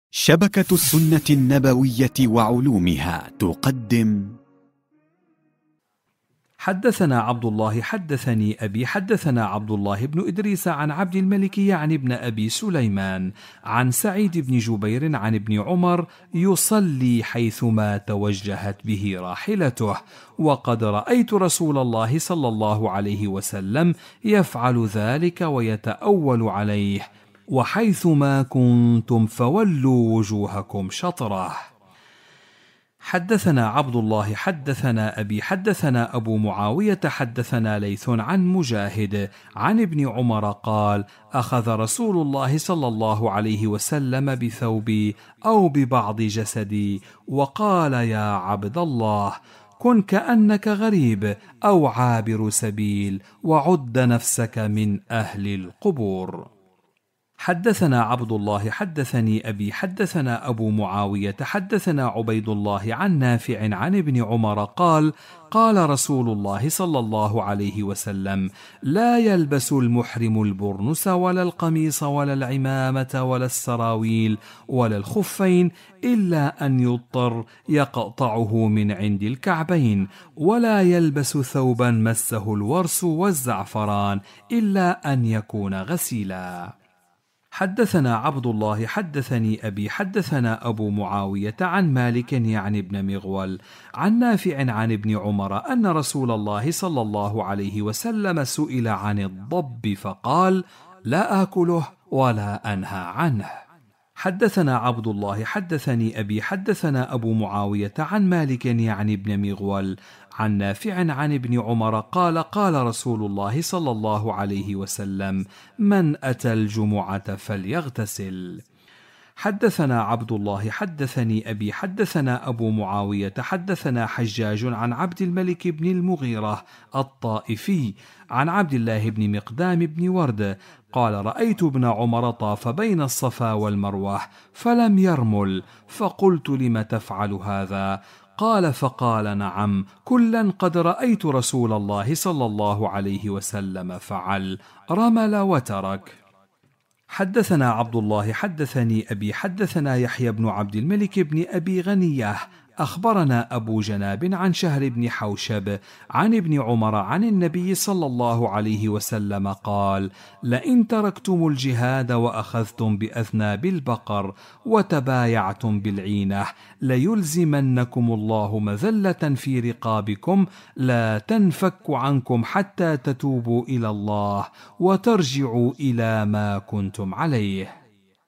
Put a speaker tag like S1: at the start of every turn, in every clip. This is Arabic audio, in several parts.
S1: شبكة السنة النبوية وعلومها تقدم.
S2: حدثنا عبد الله حدثني أبي حدثنا عبد الله بن إدريس عن عبد الملك يعني ابن أبي سليمان عن سعيد بن جبير عن ابن عمر يصلي حيثما توجهت به راحلته، وقد رأيت رسول الله صلى الله عليه وسلم يفعل ذلك ويتأول عليه، وحيثما كنتم فولوا وجوهكم شطره. حدثنا عبد الله حدثنا أبي حدثنا أبو معاوية حدثنا ليث عن مجاهد عن ابن عمر قال: أخذ رسول الله صلى الله عليه وسلم بثوبي أو ببعض جسدي وقال: يا عبد الله، كن كأنك غريب أو عابر سبيل، وعد نفسك من أهل القبور. حدثنا عبد الله حدثني أبي حدثنا أبو معاوية حدثنا عبيد الله عن نافع عن ابن عمر قال: قال رسول الله صلى الله عليه وسلم: لا يلبس المحرم البرنس ولا القميص ولا العمامة ولا السراويل ولا الخفين إلا أن يضطر يقطعه من عند الكعبين، ولا يلبس ثوبا مسه الورس والزعفران إلا أن يكون غسيلا. حدثنا عبد الله حدثني أبي حدثنا أبو معاوية عن مالك يعني ابن مغول عن نافع عن ابن عمر أن رسول الله صلى الله عليه وسلم سئل عن الضب فقال: لا آكله ولا أنهى عنه. حدثنا عبد الله حدثني أبي حدثنا أبو معاوية عن مالك يعني ابن مغول عن نافع عن ابن عمر قال: قال رسول الله صلى الله عليه وسلم: من أتى الجمعة فليغتسل. حدثنا عبد الله حدثني أبي حدثنا أبو معاوية حدثنا حجاج عن عبد الملك بن المغيرة الطائفي عن عبد الله بن مقدام بن ورد قال: رأيت ابن عمر طاف بين الصفا والمروة فلم يرمل، فقلت: لم تفعل هذا؟ قال: فقال: نعم، كلا قد رأيت رسول الله صلى الله عليه وسلم فعل، رمل وترك. حدثنا عبد الله حدثني أبي حدثنا يحيى بن عبد الملك بن أبي غنية أخبرنا أبو جناب عن شهر بن حوشب عن ابن عمر عن النبي صلى الله عليه وسلم قال: لئن تركتم الجهاد وأخذتم بأذناب البقر وتبايعتم بالعينة ليلزمنكم الله مذلة في رقابكم لا تنفك عنكم حتى تتوبوا إلى الله وترجعوا إلى ما كنتم عليه.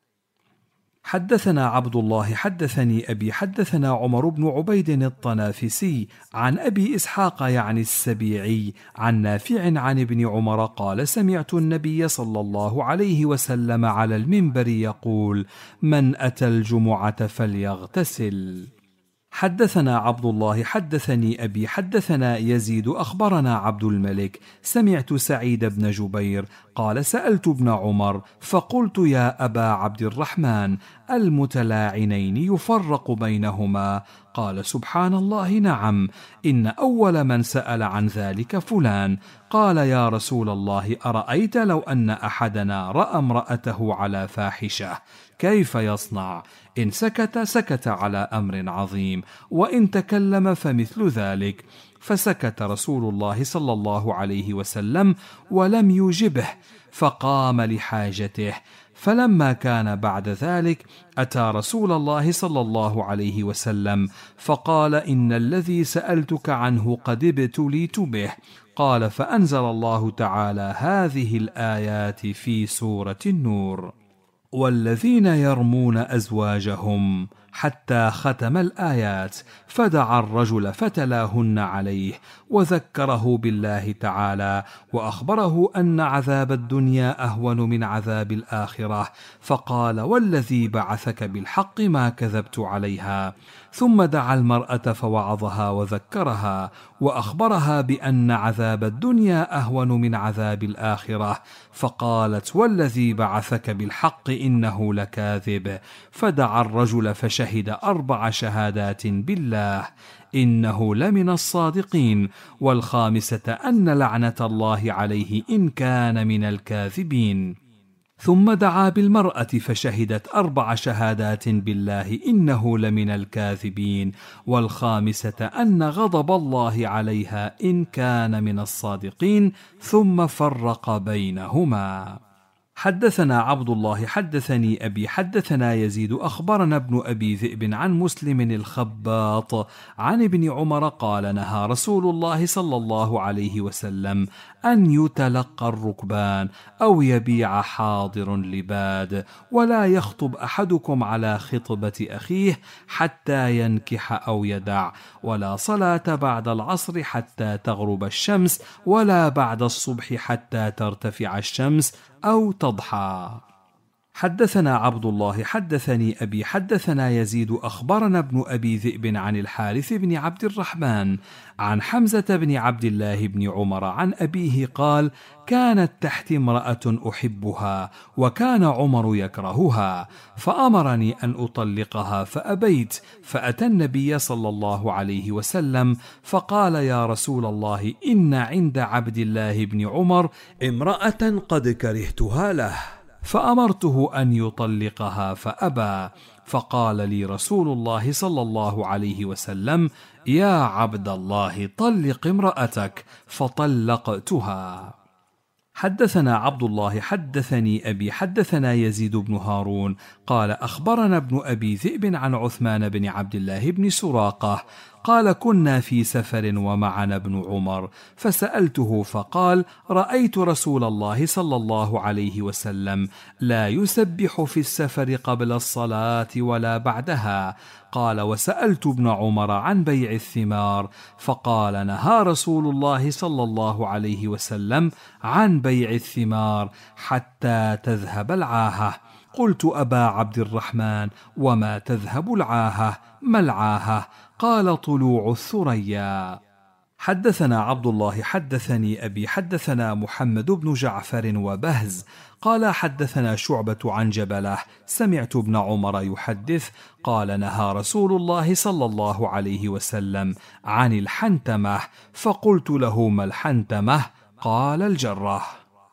S2: حدثنا عبد الله حدثني أبي حدثنا عمر بن عبيد الطنافسي عن أبي إسحاق يعني السبيعي عن نافع عن ابن عمر قال: سمعت النبي صلى الله عليه وسلم على المنبر يقول: من أتى الجمعة فليغتسل. حدثنا عبد الله حدثني أبي حدثنا يزيد أخبرنا عبد الملك سمعت سعيد بن جبير قال: سألت ابن عمر فقلت: يا أبا عبد الرحمن، المتلاعنين يفرق بينهما؟ قال: سبحان الله، نعم، إن أول من سأل عن ذلك فلان. قال: يا رسول الله، أرأيت لو أن أحدنا رأى امرأته على فاحشة كيف يصنع؟ إن سكت سكت على أمر عظيم، وإن تكلم فمثل ذلك. فسكت رسول الله صلى الله عليه وسلم ولم يجبه، فقام لحاجته. فلما كان بعد ذلك أتى رسول الله صلى الله عليه وسلم فقال: إن الذي سألتك عنه قد ابتليت به. قال: فأنزل الله تعالى هذه الآيات في سورة النور: والذين يرمون أزواجهم حتى ختم الآيات، فدعا الرجل فتلاهن عليه وذكره بالله تعالى وأخبره أن عذاب الدنيا أهون من عذاب الآخرة، فقال: والذي بعثك بالحق ما كذبت عليها. ثم دعا المرأة فوعظها وذكرها وأخبرها بأن عذاب الدنيا أهون من عذاب الآخرة، فقالت: والذي بعثك بالحق إنه لكاذب. فدعا الرجل فشهد 4 شهادات بالله إنه لمن الصادقين، والخامسة أن لعنة الله عليه إن كان من الكاذبين. ثم دعا بالمرأة فشهدت 4 شهادات بالله إنه لمن الكاذبين، والخامسة أن غضب الله عليها إن كان من الصادقين، ثم فرق بينهما. حدثنا عبد الله حدثني أبي حدثنا يزيد أخبرنا ابن أبي ذئب عن مسلم الخباط عن ابن عمر قال نهى رسول الله صلى الله عليه وسلم أن يتلقى الركبان أو يبيع حاضر لباد، ولا يخطب أحدكم على خطبة أخيه حتى ينكح أو يدع، ولا صلاة بعد العصر حتى تغرب الشمس، ولا بعد الصبح حتى ترتفع الشمس أو تضحى. حدثنا عبد الله حدثني أبي حدثنا يزيد أخبرنا ابن أبي ذئب عن الحارث بن عبد الرحمن عن حمزة بن عبد الله بن عمر عن أبيه قال: كانت تحت امرأة أحبها وكان عمر يكرهها، فأمرني أن أطلقها فأبيت، فأتى النبي صلى الله عليه وسلم فقال: يا رسول الله، إن عند عبد الله بن عمر امرأة قد كرهتها له، فأمرته أن يطلقها فأبى، فقال لي رسول الله صلى الله عليه وسلم: يا عبد الله، طلق امرأتك، فطلقتها. حدثنا عبد الله حدثني أبي حدثنا يزيد بن هارون قال أخبرنا ابن أبي ذئب عن عثمان بن عبد الله بن سراقة قال: كنا في سفر ومعنا ابن عمر، فسألته فقال: رأيت رسول الله صلى الله عليه وسلم لا يسبح في السفر قبل الصلاة ولا بعدها. قال: وسألت ابن عمر عن بيع الثمار، فقال: نهى رسول الله صلى الله عليه وسلم عن بيع الثمار حتى تذهب العاهة. قلت: أبا عبد الرحمن، وما تذهب العاهة؟ ما العاهة؟ قال: طلوع الثريا. حدثنا عبد الله حدثني أبي حدثنا محمد بن جعفر وبهز قال حدثنا شعبة عن جبلة سمعت ابن عمر يحدث قال: نهى رسول الله صلى الله عليه وسلم عن الحنتمة، فقلت له: ما الحنتمة؟ قال: الجرة.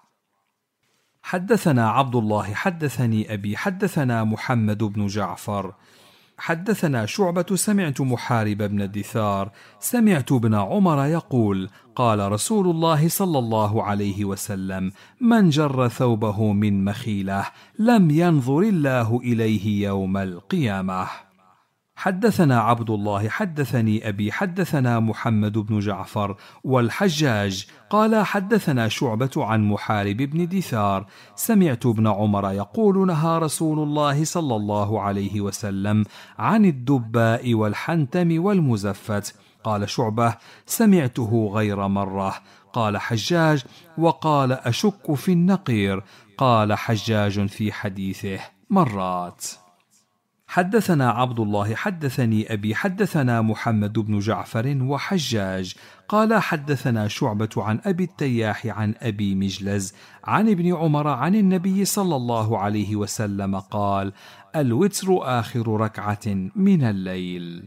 S2: حدثنا عبد الله حدثني أبي حدثنا محمد بن جعفر حدثنا شعبة سمعت محارب بن الدثار سمعت ابن عمر يقول: قال رسول الله صلى الله عليه وسلم: من جر ثوبه من مخيلة لم ينظر الله إليه يوم القيامة. حدثنا عبد الله حدثني أبي حدثنا محمد بن جعفر والحجاج قال حدثنا شعبة عن محارب بن دثار سمعت ابن عمر يقول: نهى رسول الله صلى الله عليه وسلم عن الدباء والحنتم والمزفت. قال شعبة: سمعته غير مرة. قال حجاج: وقال: أشك في النقير. قال حجاج في حديثه: مرات. حدثنا عبد الله حدثني أبي حدثنا محمد بن جعفر وحجاج قال حدثنا شعبة عن أبي التياح عن أبي مجلز عن ابن عمر عن النبي صلى الله عليه وسلم قال: الوتر آخر ركعة من الليل.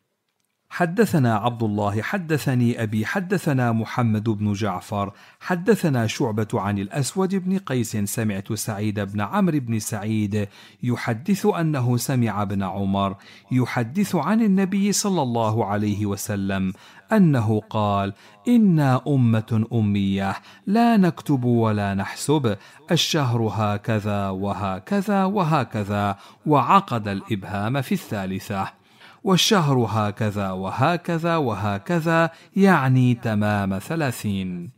S2: حدثنا عبد الله حدثني أبي حدثنا محمد بن جعفر حدثنا شعبة عن الأسود بن قيس سمعت سعيد بن عمرو بن سعيد يحدث أنه سمع ابن عمر يحدث عن النبي صلى الله عليه وسلم أنه قال: إنا أمة أمية لا نكتب ولا نحسب، الشهر هكذا وهكذا وهكذا، وعقد الإبهام في الثالثة، والشهر هكذا وهكذا وهكذا، يعني تمام 30.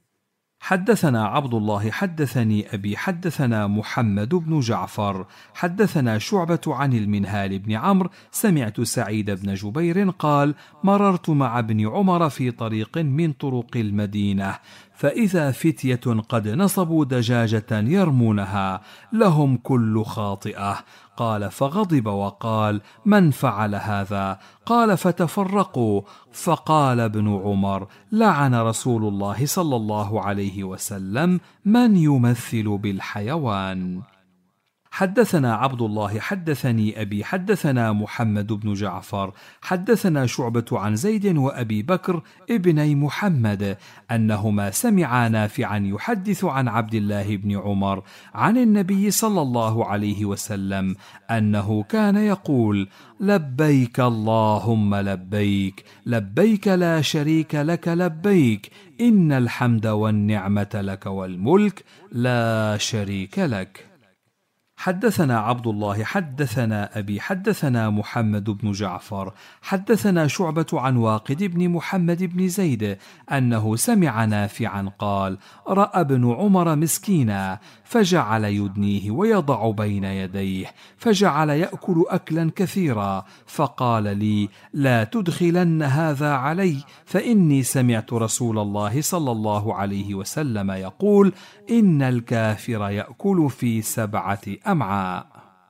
S2: حدثنا عبد الله حدثني أبي حدثنا محمد بن جعفر حدثنا شعبة عن المنهال بن عمرو سمعت سعيد بن جبير قال: مررت مع ابن عمر في طريق من طرق المدينة، فإذا فتية قد نصبوا دجاجة يرمونها لهم كل خاطئة. قال: فغضب وقال: من فعل هذا؟ قال: فتفرقوا. فقال ابن عمر: لعن رسول الله صلى الله عليه وسلم من يمثل بالحيوان. حدثنا عبد الله حدثني أبي حدثنا محمد بن جعفر حدثنا شعبة عن زيد وأبي بكر ابني محمد أنهما سمعا نافعا يحدث عن عبد الله بن عمر عن النبي صلى الله عليه وسلم أنه كان يقول: لبيك اللهم لبيك، لبيك لا شريك لك لبيك، إن الحمد والنعمة لك والملك لا شريك لك. حدثنا عبد الله حدثنا أبي حدثنا محمد بن جعفر حدثنا شعبة عن واقد بن محمد بن زيد أنه سمع نافعا قال: رأى ابن عمر مسكينا فجعل يدنيه ويضع بين يديه فجعل يأكل أكلا كثيرا، فقال لي: لا تدخلن هذا علي، فإني سمعت رسول الله صلى الله عليه وسلم يقول: إن الكافر يأكل في 7 أمعاء.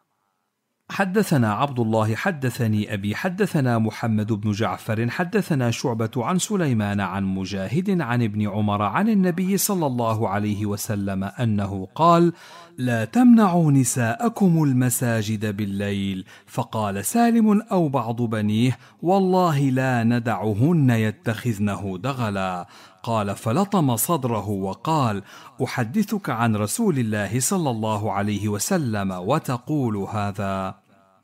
S2: حدثنا عبد الله حدثني أبي حدثنا محمد بن جعفر حدثنا شعبة عن سليمان عن مجاهد عن ابن عمر عن النبي صلى الله عليه وسلم أنه قال: لا تمنعوا نساءكم المساجد بالليل. فقال سالم أو بعض بنيه: والله لا ندعهن يتخذنه دغلا. قال: فلطم صدره وقال: أحدثك عن رسول الله صلى الله عليه وسلم وتقول هذا؟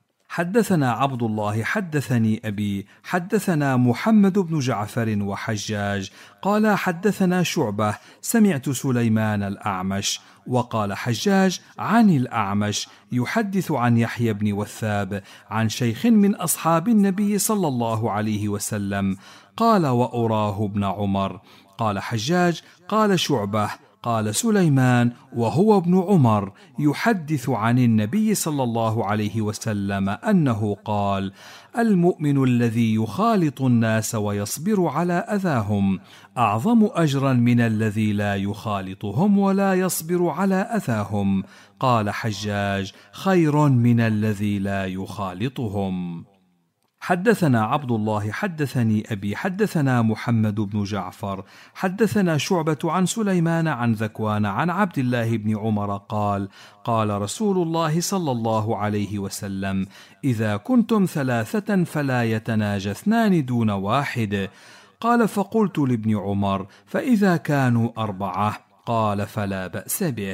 S2: حدثنا عبد الله حدثني أبي حدثنا محمد بن جعفر وحجاج قال حدثنا شعبة سمعت سليمان الأعمش، وقال حجاج عن الأعمش يحدث عن يحيى بن وثاب عن شيخ من أصحاب النبي صلى الله عليه وسلم قال: وأراه ابن عمر. قال حجاج: قال شعبة قال سليمان وهو ابن عمر يحدث عن النبي صلى الله عليه وسلم أنه قال: المؤمن الذي يخالط الناس ويصبر على أذاهم أعظم أجرا من الذي لا يخالطهم ولا يصبر على أذاهم. قال حجاج: خير من الذي لا يخالطهم. حدثنا عبد الله حدثني أبي حدثنا محمد بن جعفر حدثنا شعبة عن سليمان عن ذكوان عن عبد الله بن عمر قال: قال رسول الله صلى الله عليه وسلم: إذا كنتم 3 فلا يتناجى 2 دون واحد. قال: فقلت لابن عمر: فإذا كانوا 4؟ قال: فلا بأس به.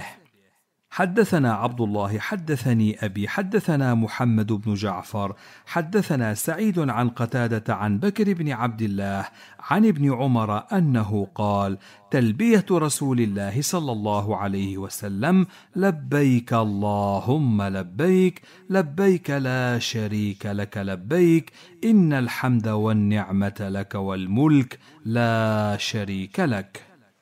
S2: حدثنا عبد الله حدثني أبي حدثنا محمد بن جعفر حدثنا سعيد عن قتادة عن بكر بن عبد الله عن ابن عمر أنه قال: تلبية رسول الله صلى الله عليه وسلم: لبيك اللهم لبيك، لبيك لا شريك لك لبيك، إن الحمد والنعمة لك والملك لا شريك لك.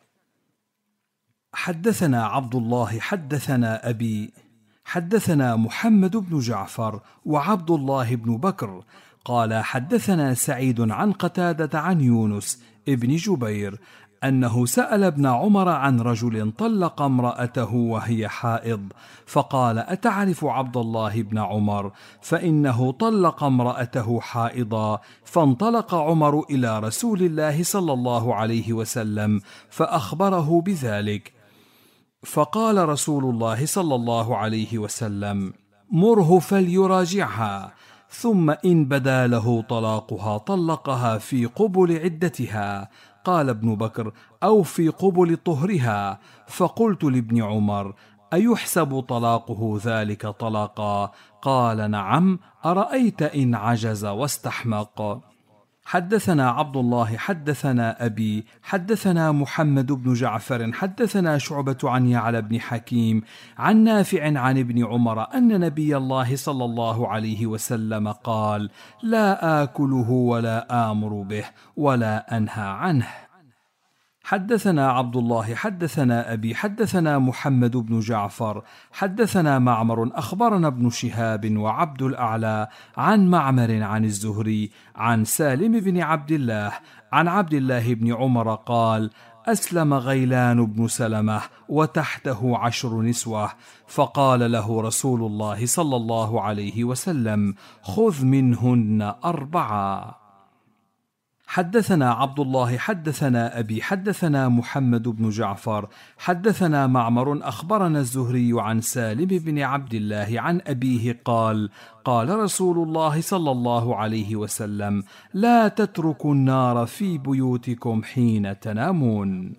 S2: حدثنا عبد الله حدثنا أبي حدثنا محمد بن جعفر وعبد الله بن بكر قال حدثنا سعيد عن قتادة عن يونس ابن جبير أنه سأل ابن عمر عن رجل طلق امرأته وهي حائض، فقال: أتعرف عبد الله بن عمر؟ فإنه طلق امرأته حائضا. فانطلق عمر إلى رسول الله صلى الله عليه وسلم فأخبره بذلك، فقال رسول الله صلى الله عليه وسلم: مره فليراجعها، ثم إن بدا له طلاقها طلقها في قبل عدتها. قال ابن بكر: أو في قبل طهرها. فقلت لابن عمر: أيحسب طلاقه ذلك طلاقا؟ قال: نعم، أرأيت إن عجز واستحمق. حدثنا عبد الله حدثنا أبي حدثنا محمد بن جعفر حدثنا شعبة عن يعلى بن حكيم عن نافع عن ابن عمر أن نبي الله صلى الله عليه وسلم قال: لا آكله ولا آمر به ولا أنهى عنه. حدثنا عبد الله حدثنا أبي حدثنا محمد بن جعفر حدثنا معمر أخبرنا ابن شهاب وعبد الأعلى عن معمر عن الزهري عن سالم بن عبد الله عن عبد الله بن عمر قال: أسلم غيلان بن سلمة وتحته 10 نسوة، فقال له رسول الله صلى الله عليه وسلم: خذ منهن 4. حدثنا عبد الله حدثنا أبي حدثنا محمد بن جعفر حدثنا معمر أخبرنا الزهري عن سالم بن عبد الله عن أبيه قال: قال رسول الله صلى الله عليه وسلم: لا تتركوا النار في بيوتكم حين تنامون.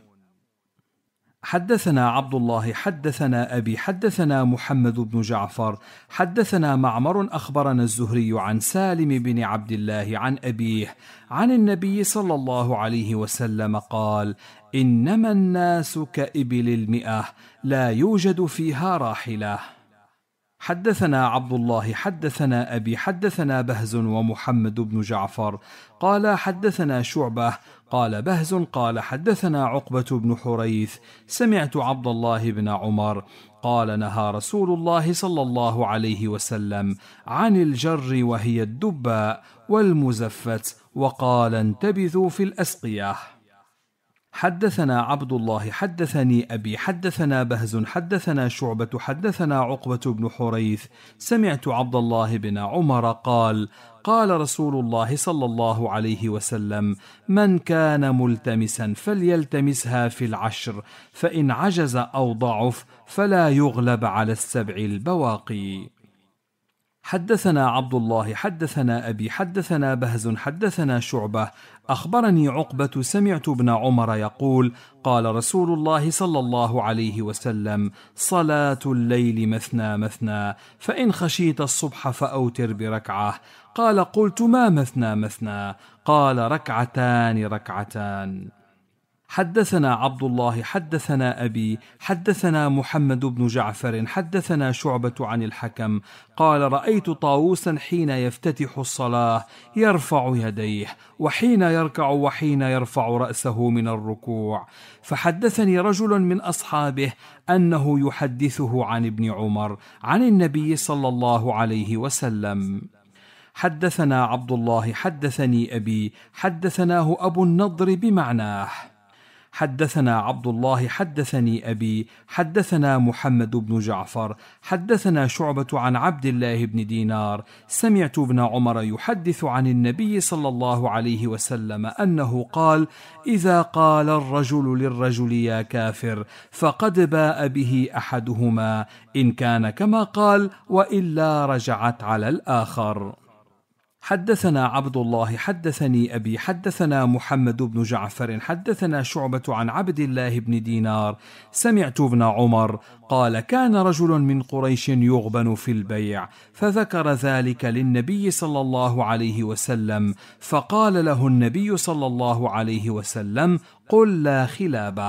S2: حدثنا عبد الله حدثنا أبي حدثنا محمد بن جعفر حدثنا معمر أخبرنا الزهري عن سالم بن عبد الله عن أبيه عن النبي صلى الله عليه وسلم قال: إنما الناس كإبل المئة لا يوجد فيها راحلة. حدثنا عبد الله حدثنا أبي حدثنا بهز ومحمد بن جعفر قال حدثنا شعبة قال بهز قال حدثنا عقبة بن حريث سمعت عبد الله بن عمر قال: نهى رسول الله صلى الله عليه وسلم عن الجر وهي الدباء والمزفت، وقال: انتبذوا في الأسقية. حدثنا عبد الله حدثني أبي حدثنا بهز حدثنا شعبة حدثنا عقبة بن حريث سمعت عبد الله بن عمر قال: قال رسول الله صلى الله عليه وسلم: من كان ملتمسا فليلتمسها في العشر، فإن عجز أو ضعف فلا يغلب على السبع البواقي. حدثنا عبد الله حدثنا أبي حدثنا بهز حدثنا شعبة أخبرني عقبة سمعت ابن عمر يقول: قال رسول الله صلى الله عليه وسلم: صلاة الليل مثنى مثنى، فإن خشيت الصبح فأوتر بركعة. قال: قلت: ما مثنى مثنى؟ قال: ركعتان ركعتان. حدثنا عبد الله حدثنا أبي حدثنا محمد بن جعفر حدثنا شعبة عن الحكم قال: رأيت طاووسا حين يفتتح الصلاة يرفع يديه، وحين يركع، وحين يرفع رأسه من الركوع، فحدثني رجل من أصحابه أنه يحدثه عن ابن عمر عن النبي صلى الله عليه وسلم. حدثنا عبد الله حدثني أبي حدثناه أبو النضر بمعناه. حدثنا عبد الله حدثني أبي حدثنا محمد بن جعفر حدثنا شعبة عن عبد الله بن دينار سمعت ابن عمر يحدث عن النبي صلى الله عليه وسلم أنه قال: إذا قال الرجل للرجل يا كافر فقد باء به أحدهما، إن كان كما قال وإلا رجعت على الآخر. حدثنا عبد الله حدثني أبي حدثنا محمد بن جعفر حدثنا شعبة عن عبد الله بن دينار سمعت ابن عمر قال: كان رجل من قريش يغبن في البيع، فذكر ذلك للنبي صلى الله عليه وسلم، فقال له النبي صلى الله عليه وسلم: قل لا خلابه.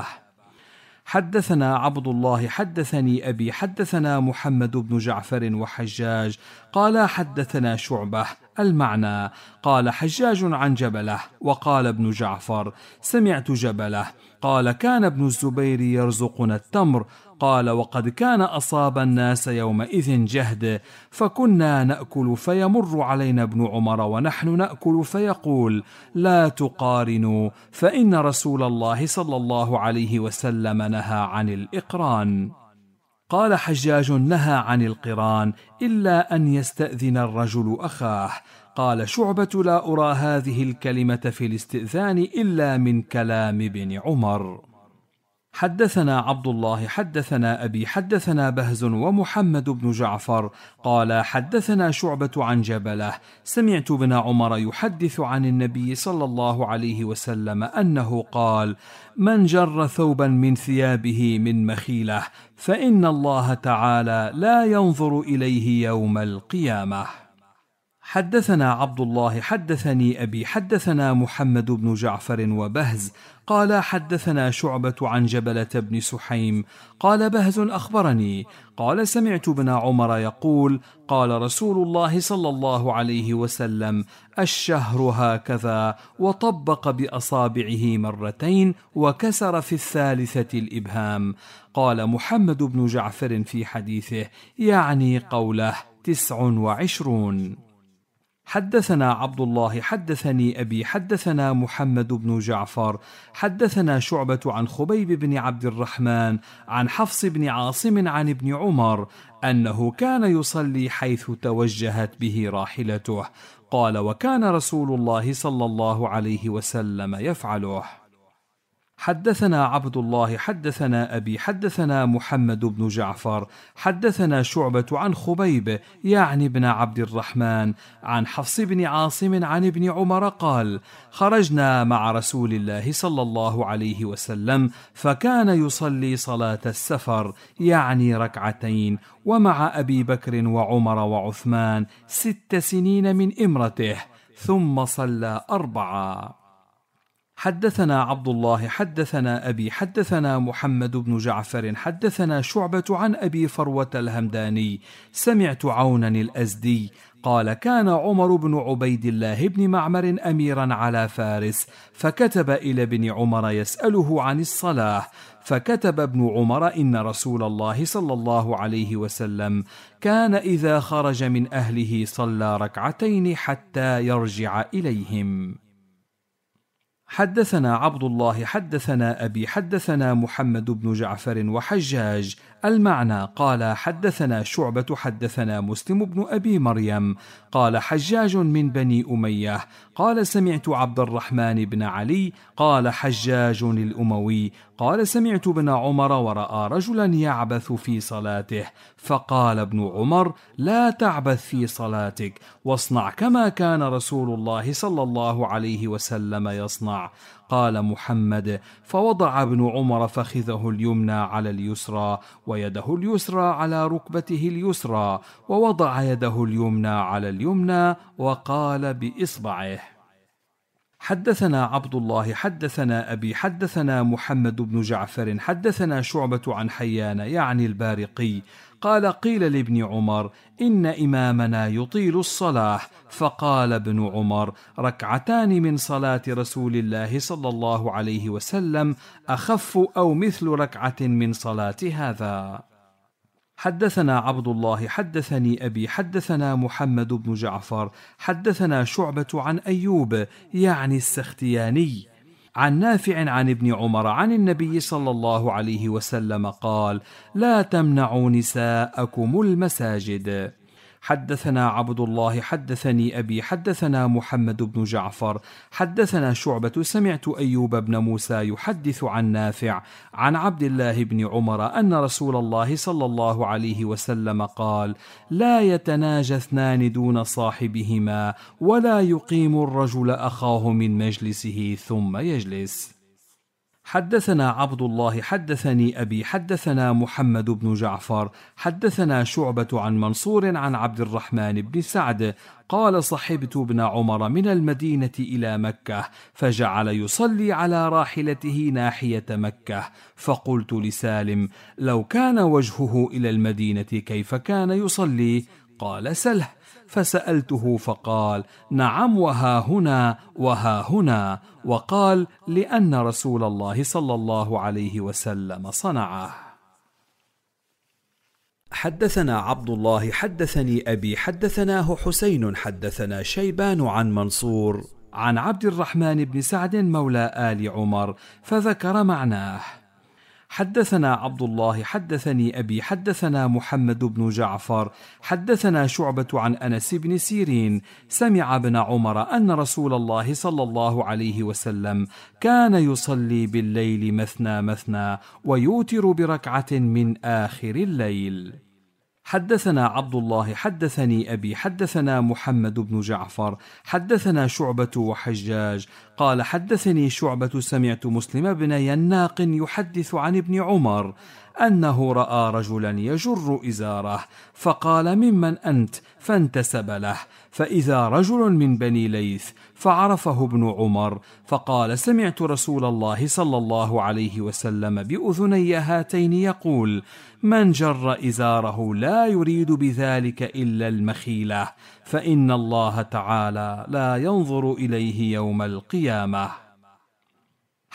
S2: حدثنا عبد الله حدثني أبي حدثنا محمد بن جعفر وحجاج قال حدثنا شعبة المعنى. قال حجاج عن جبلة، وقال ابن جعفر: سمعت جبلة قال: كان ابن الزبير يرزقنا التمر. قال: وقد كان أصاب الناس يومئذ جهد، فكنا نأكل فيمر علينا ابن عمر ونحن نأكل فيقول: لا تقارنوا، فإن رسول الله صلى الله عليه وسلم نهى عن الإقران. قال حجاج: نهى عن القران إلا أن يستأذن الرجل أخاه. قال شعبة: لا أرى هذه الكلمة في الاستئذان إلا من كلام ابن عمر. حدثنا عبد الله حدثنا أبي حدثنا بهز ومحمد بن جعفر قال حدثنا شعبة عن جبلة سمعت ابن عمر يحدث عن النبي صلى الله عليه وسلم أنه قال: من جر ثوبا من ثيابه من مخيلة فإن الله تعالى لا ينظر إليه يوم القيامة. حدثنا عبد الله حدثني أبي حدثنا محمد بن جعفر وبهز قال حدثنا شعبة عن جبلة بن سحيم قال بهز أخبرني قال: سمعت ابن عمر يقول: قال رسول الله صلى الله عليه وسلم: الشهر هكذا، وطبق بأصابعه مرتين وكسر في الثالثة الإبهام. قال محمد بن جعفر في حديثه: يعني قوله 29. حدثنا عبد الله حدثني أبي حدثنا محمد بن جعفر حدثنا شعبة عن خبيب بن عبد الرحمن عن حفص بن عاصم عن ابن عمر أنه كان يصلي حيث توجهت به راحلته. قال: وكان رسول الله صلى الله عليه وسلم يفعله. حدثنا عبد الله حدثنا أبي حدثنا محمد بن جعفر حدثنا شعبة عن خبيب يعني بن عبد الرحمن عن حفص بن عاصم عن ابن عمر قال: خرجنا مع رسول الله صلى الله عليه وسلم فكان يصلي صلاة السفر يعني ركعتين، ومع أبي بكر وعمر وعثمان 6 سنين من إمرته، ثم صلى 4. حدثنا عبد الله حدثنا أبي حدثنا محمد بن جعفر حدثنا شعبة عن أبي فروة الهمداني سمعت عونا الأزدي قال: كان عمر بن عبيد الله بن معمر أميرا على فارس، فكتب إلى ابن عمر يسأله عن الصلاة، فكتب ابن عمر: إن رسول الله صلى الله عليه وسلم كان إذا خرج من أهله صلى ركعتين حتى يرجع إليهم. حدثنا عبد الله حدثنا أبي حدثنا محمد بن جعفر وحجاج المعنى قال: حدثنا شعبة حدثنا مسلم بن أبي مريم قال: حجاج من بني أمية قال: سمعت عبد الرحمن بن علي قال: حجاج الأموي قال: سمعت ابن عمر ورأى رجلا يعبث في صلاته، فقال ابن عمر: لا تعبث في صلاتك، واصنع كما كان رسول الله صلى الله عليه وسلم يصنع. قال محمد: فوضع ابن عمر فخذه اليمنى على اليسرى ويده اليسرى على ركبته اليسرى، ووضع يده اليمنى على اليمنى وقال بإصبعه. حدثنا عبد الله حدثنا أبي حدثنا محمد بن جعفر حدثنا شعبة عن حيان يعني البارقي قال: قيل لابن عمر: إن إمامنا يطيل الصلاة، فقال ابن عمر: ركعتان من صلاة رسول الله صلى الله عليه وسلم أخف أو مثل ركعة من صلاة هذا. حدثنا عبد الله حدثني أبي حدثنا محمد بن جعفر حدثنا شعبة عن أيوب يعني السختياني عن نافع عن ابن عمر عن النبي صلى الله عليه وسلم قال: لا تمنعوا نساءكم المساجد. حدثنا عبد الله حدثني أبي حدثنا محمد بن جعفر حدثنا شعبة سمعت أيوب بن موسى يحدث عن نافع عن عبد الله بن عمر أن رسول الله صلى الله عليه وسلم قال: لا يتناجى اثنان دون صاحبهما، ولا يقيم الرجل أخاه من مجلسه ثم يجلس. حدثنا عبد الله حدثني أبي حدثنا محمد بن جعفر حدثنا شعبة عن منصور عن عبد الرحمن بن سعد قال: صحبت ابن عمر من المدينة إلى مكة، فجعل يصلي على راحلته ناحية مكة، فقلت لسالم: لو كان وجهه إلى المدينة كيف كان يصلي؟ قال: سله. فسألته فقال: نعم، وها هنا وها هنا، وقال: لأن رسول الله صلى الله عليه وسلم صنعه. حدثنا عبد الله حدثني أبي حدثناه حسين حدثنا شيبان عن منصور عن عبد الرحمن بن سعد مولى آل عمر فذكر معناه. حدثنا عبد الله حدثني أبي حدثنا محمد بن جعفر حدثنا شعبة عن أنس بن سيرين سمع ابن عمر أن رسول الله صلى الله عليه وسلم كان يصلي بالليل مثنى مثنى ويوتر بركعة من آخر الليل. حدثنا عبد الله حدثني أبي حدثنا محمد بن جعفر حدثنا شعبة وحجاج قال: حدثني شعبة سمعت مسلم بن يناق يحدث عن ابن عمر أنه رأى رجلا يجر إزاره، فقال: ممن أنت؟ فانتسب له، فإذا رجل من بني ليث، فعرفه ابن عمر، فقال: سمعت رسول الله صلى الله عليه وسلم بأذني هاتين يقول: من جر إزاره لا يريد بذلك إلا المخيلة، فإن الله تعالى لا ينظر إليه يوم القيامة.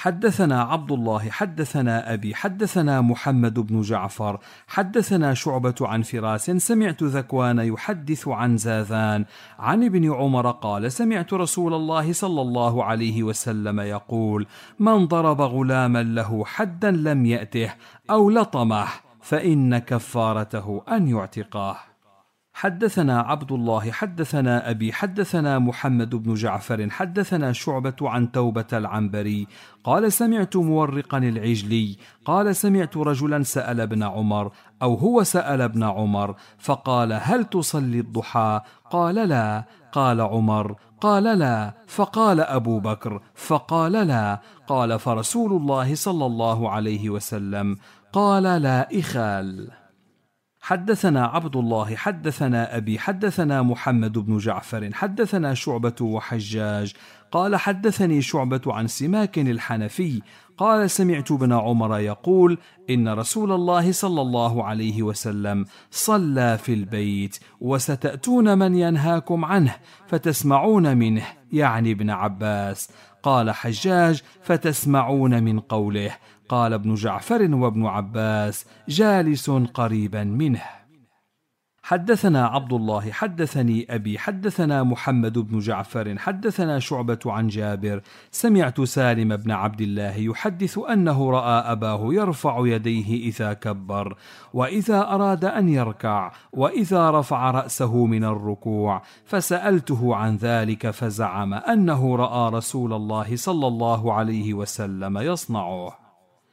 S2: حدثنا عبد الله حدثنا أبي حدثنا محمد بن جعفر حدثنا شعبة عن فراس سمعت ذكوان يحدث عن زاذان عن ابن عمر قال سمعت رسول الله صلى الله عليه وسلم يقول من ضرب غلاما له حدا لم يأته أو لطمه فإن كفارته أن يعتقه. حدثنا عبد الله حدثنا أبي حدثنا محمد بن جعفر حدثنا شعبة عن توبة العنبري قال سمعت مورقا العجلي قال سمعت رجلا سأل ابن عمر أو هو سأل ابن عمر فقال هل تصلي الضحى؟ قال لا. قال عمر قال لا. فقال أبو بكر فقال لا. قال فرسول الله صلى الله عليه وسلم قال لا إخال. حدثنا عبد الله حدثنا أبي حدثنا محمد بن جعفر حدثنا شعبة وحجاج قال حدثني شعبة عن سماك الحنفي قال سمعت ابن عمر يقول إن رسول الله صلى الله عليه وسلم صلى في البيت وستأتون من ينهاكم عنه فتسمعون منه، يعني ابن عباس. قال حجاج فتسمعون من قوله. قال ابن جعفر وابن عباس جالس قريبا منه. حدثنا عبد الله حدثني أبي حدثنا محمد بن جعفر حدثنا شعبة عن جابر سمعت سالم بن عبد الله يحدث أنه رأى أباه يرفع يديه إذا كبر وإذا أراد أن يركع وإذا رفع رأسه من الركوع، فسألته عن ذلك فزعم أنه رأى رسول الله صلى الله عليه وسلم يصنعه.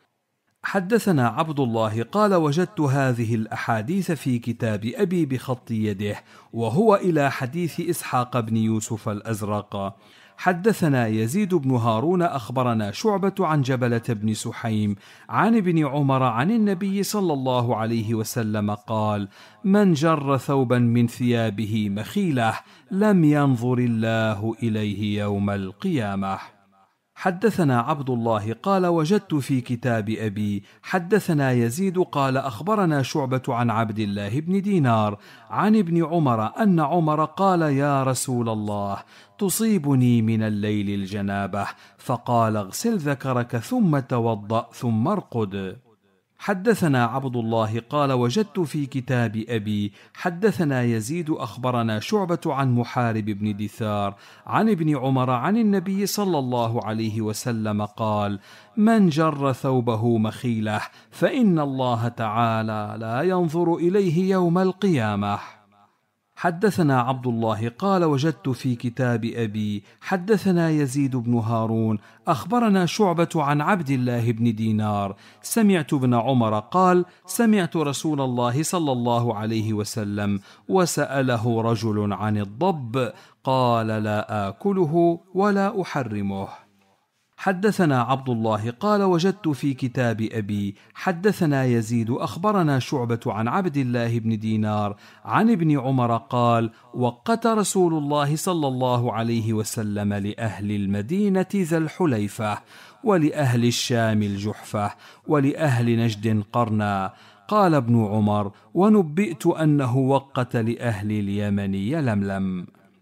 S2: حدثنا عبد الله قال وجدت هذه الأحاديث في كتاب أبي بخط يده وهو إلى حديث إسحاق بن يوسف الأزرق. حدثنا يزيد بن هارون أخبرنا شعبة عن جبلة بن سحيم عن ابن عمر عن النبي صلى الله عليه وسلم قال من جر ثوبا من ثيابه مخيلة لم ينظر الله إليه يوم القيامة. حدثنا عبد الله قال وجدت في كتاب أبي حدثنا يزيد قال أخبرنا شعبة عن عبد الله بن دينار عن ابن عمر أن عمر قال يا رسول الله تصيبني من الليل الجنابة، فقال اغسل ذكرك ثم توضأ ثم ارقد. حدثنا عبد الله قال وجدت في كتاب أبي حدثنا يزيد أخبرنا شعبة عن محارب بن دثار عن ابن عمر عن النبي صلى الله عليه وسلم قال من جر ثوبه مخيلة فإن الله تعالى لا ينظر إليه يوم القيامة. حدثنا عبد الله قال وجدت في كتاب أبي حدثنا يزيد بن هارون أخبرنا شعبة عن عبد الله بن دينار سمعت ابن عمر قال سمعت رسول الله صلى الله عليه وسلم وسأله رجل عن الضب قال لا آكله ولا أحرمه. حدثنا عبد الله قال وجدت في كتاب أبي حدثنا يزيد أخبرنا شعبة عن عبد الله بن دينار عن ابن عمر قال وقت رسول الله صلى الله عليه وسلم لأهل المدينة ذا الحليفة ولأهل الشام الجحفة ولأهل نجد قرنا. قال ابن عمر ونبئت أنه وقت لأهل اليمن يلملم.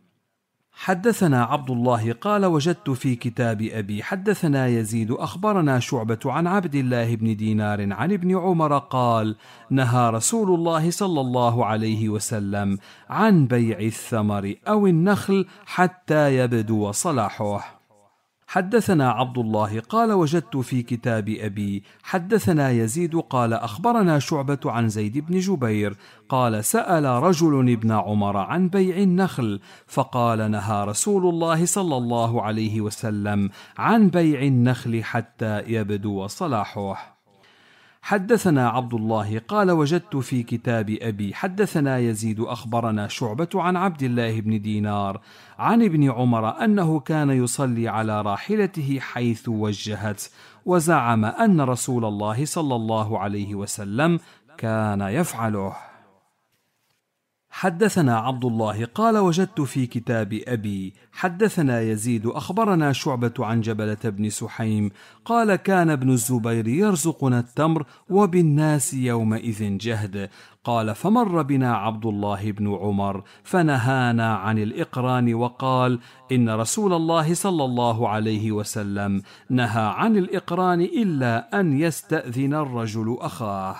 S2: حدثنا عبد الله قال وجدت في كتاب أبي حدثنا يزيد أخبرنا شعبة عن عبد الله بن دينار عن ابن عمر قال نهى رسول الله صلى الله عليه وسلم عن بيع الثمر أو النخل حتى يبدو صلاحه. حدثنا عبد الله قال وجدت في كتاب أبي حدثنا يزيد قال أخبرنا شعبة عن زيد بن جبير قال سأل رجل ابن عمر عن بيع النخل فقال نهى رسول الله صلى الله عليه وسلم عن بيع النخل حتى يبدو صلاحه. حدثنا عبد الله قال وجدت في كتاب أبي حدثنا يزيد أخبرنا شعبة عن عبد الله بن دينار عن ابن عمر أنه كان يصلي على راحلته حيث وجهت وزعم أن رسول الله صلى الله عليه وسلم كان يفعله. حدثنا عبد الله قال وجدت في كتاب أبي حدثنا يزيد أخبرنا شعبة عن جبلة بن سحيم قال كان ابن الزبير يرزقنا التمر وبالناس يومئذ جهد. قال فمر بنا عبد الله بن عمر فنهانا عن الإقران وقال إن رسول الله صلى الله عليه وسلم نهى عن الإقران إلا أن يستأذن الرجل أخاه.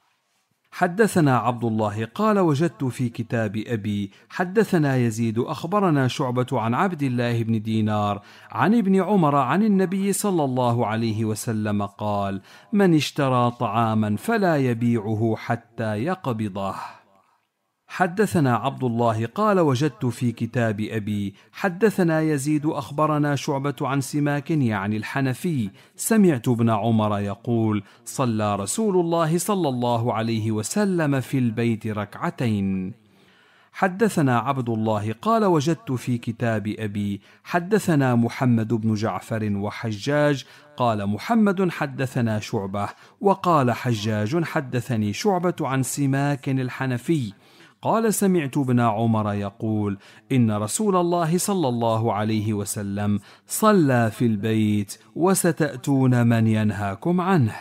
S2: حدثنا عبد الله قال وجدت في كتاب أبي حدثنا يزيد أخبرنا شعبة عن عبد الله بن دينار عن ابن عمر عن النبي صلى الله عليه وسلم قال من اشترى طعاما فلا يبيعه حتى يقبضه. حدثنا عبد الله قال وجدت في كتاب أبي حدثنا يزيد أخبرنا شعبة عن سماك يعني الحنفي سمعت ابن عمر يقول صلى رسول الله صلى الله عليه وسلم في البيت ركعتين. حدثنا عبد الله قال وجدت في كتاب أبي حدثنا محمد بن جعفر وحجاج قال محمد حدثنا شعبة وقال حجاج حدثني شعبة عن سماك الحنفي قال سمعت ابن عمر يقول إن رسول الله صلى الله عليه وسلم صلى في البيت وستأتون من ينهاكم عنه.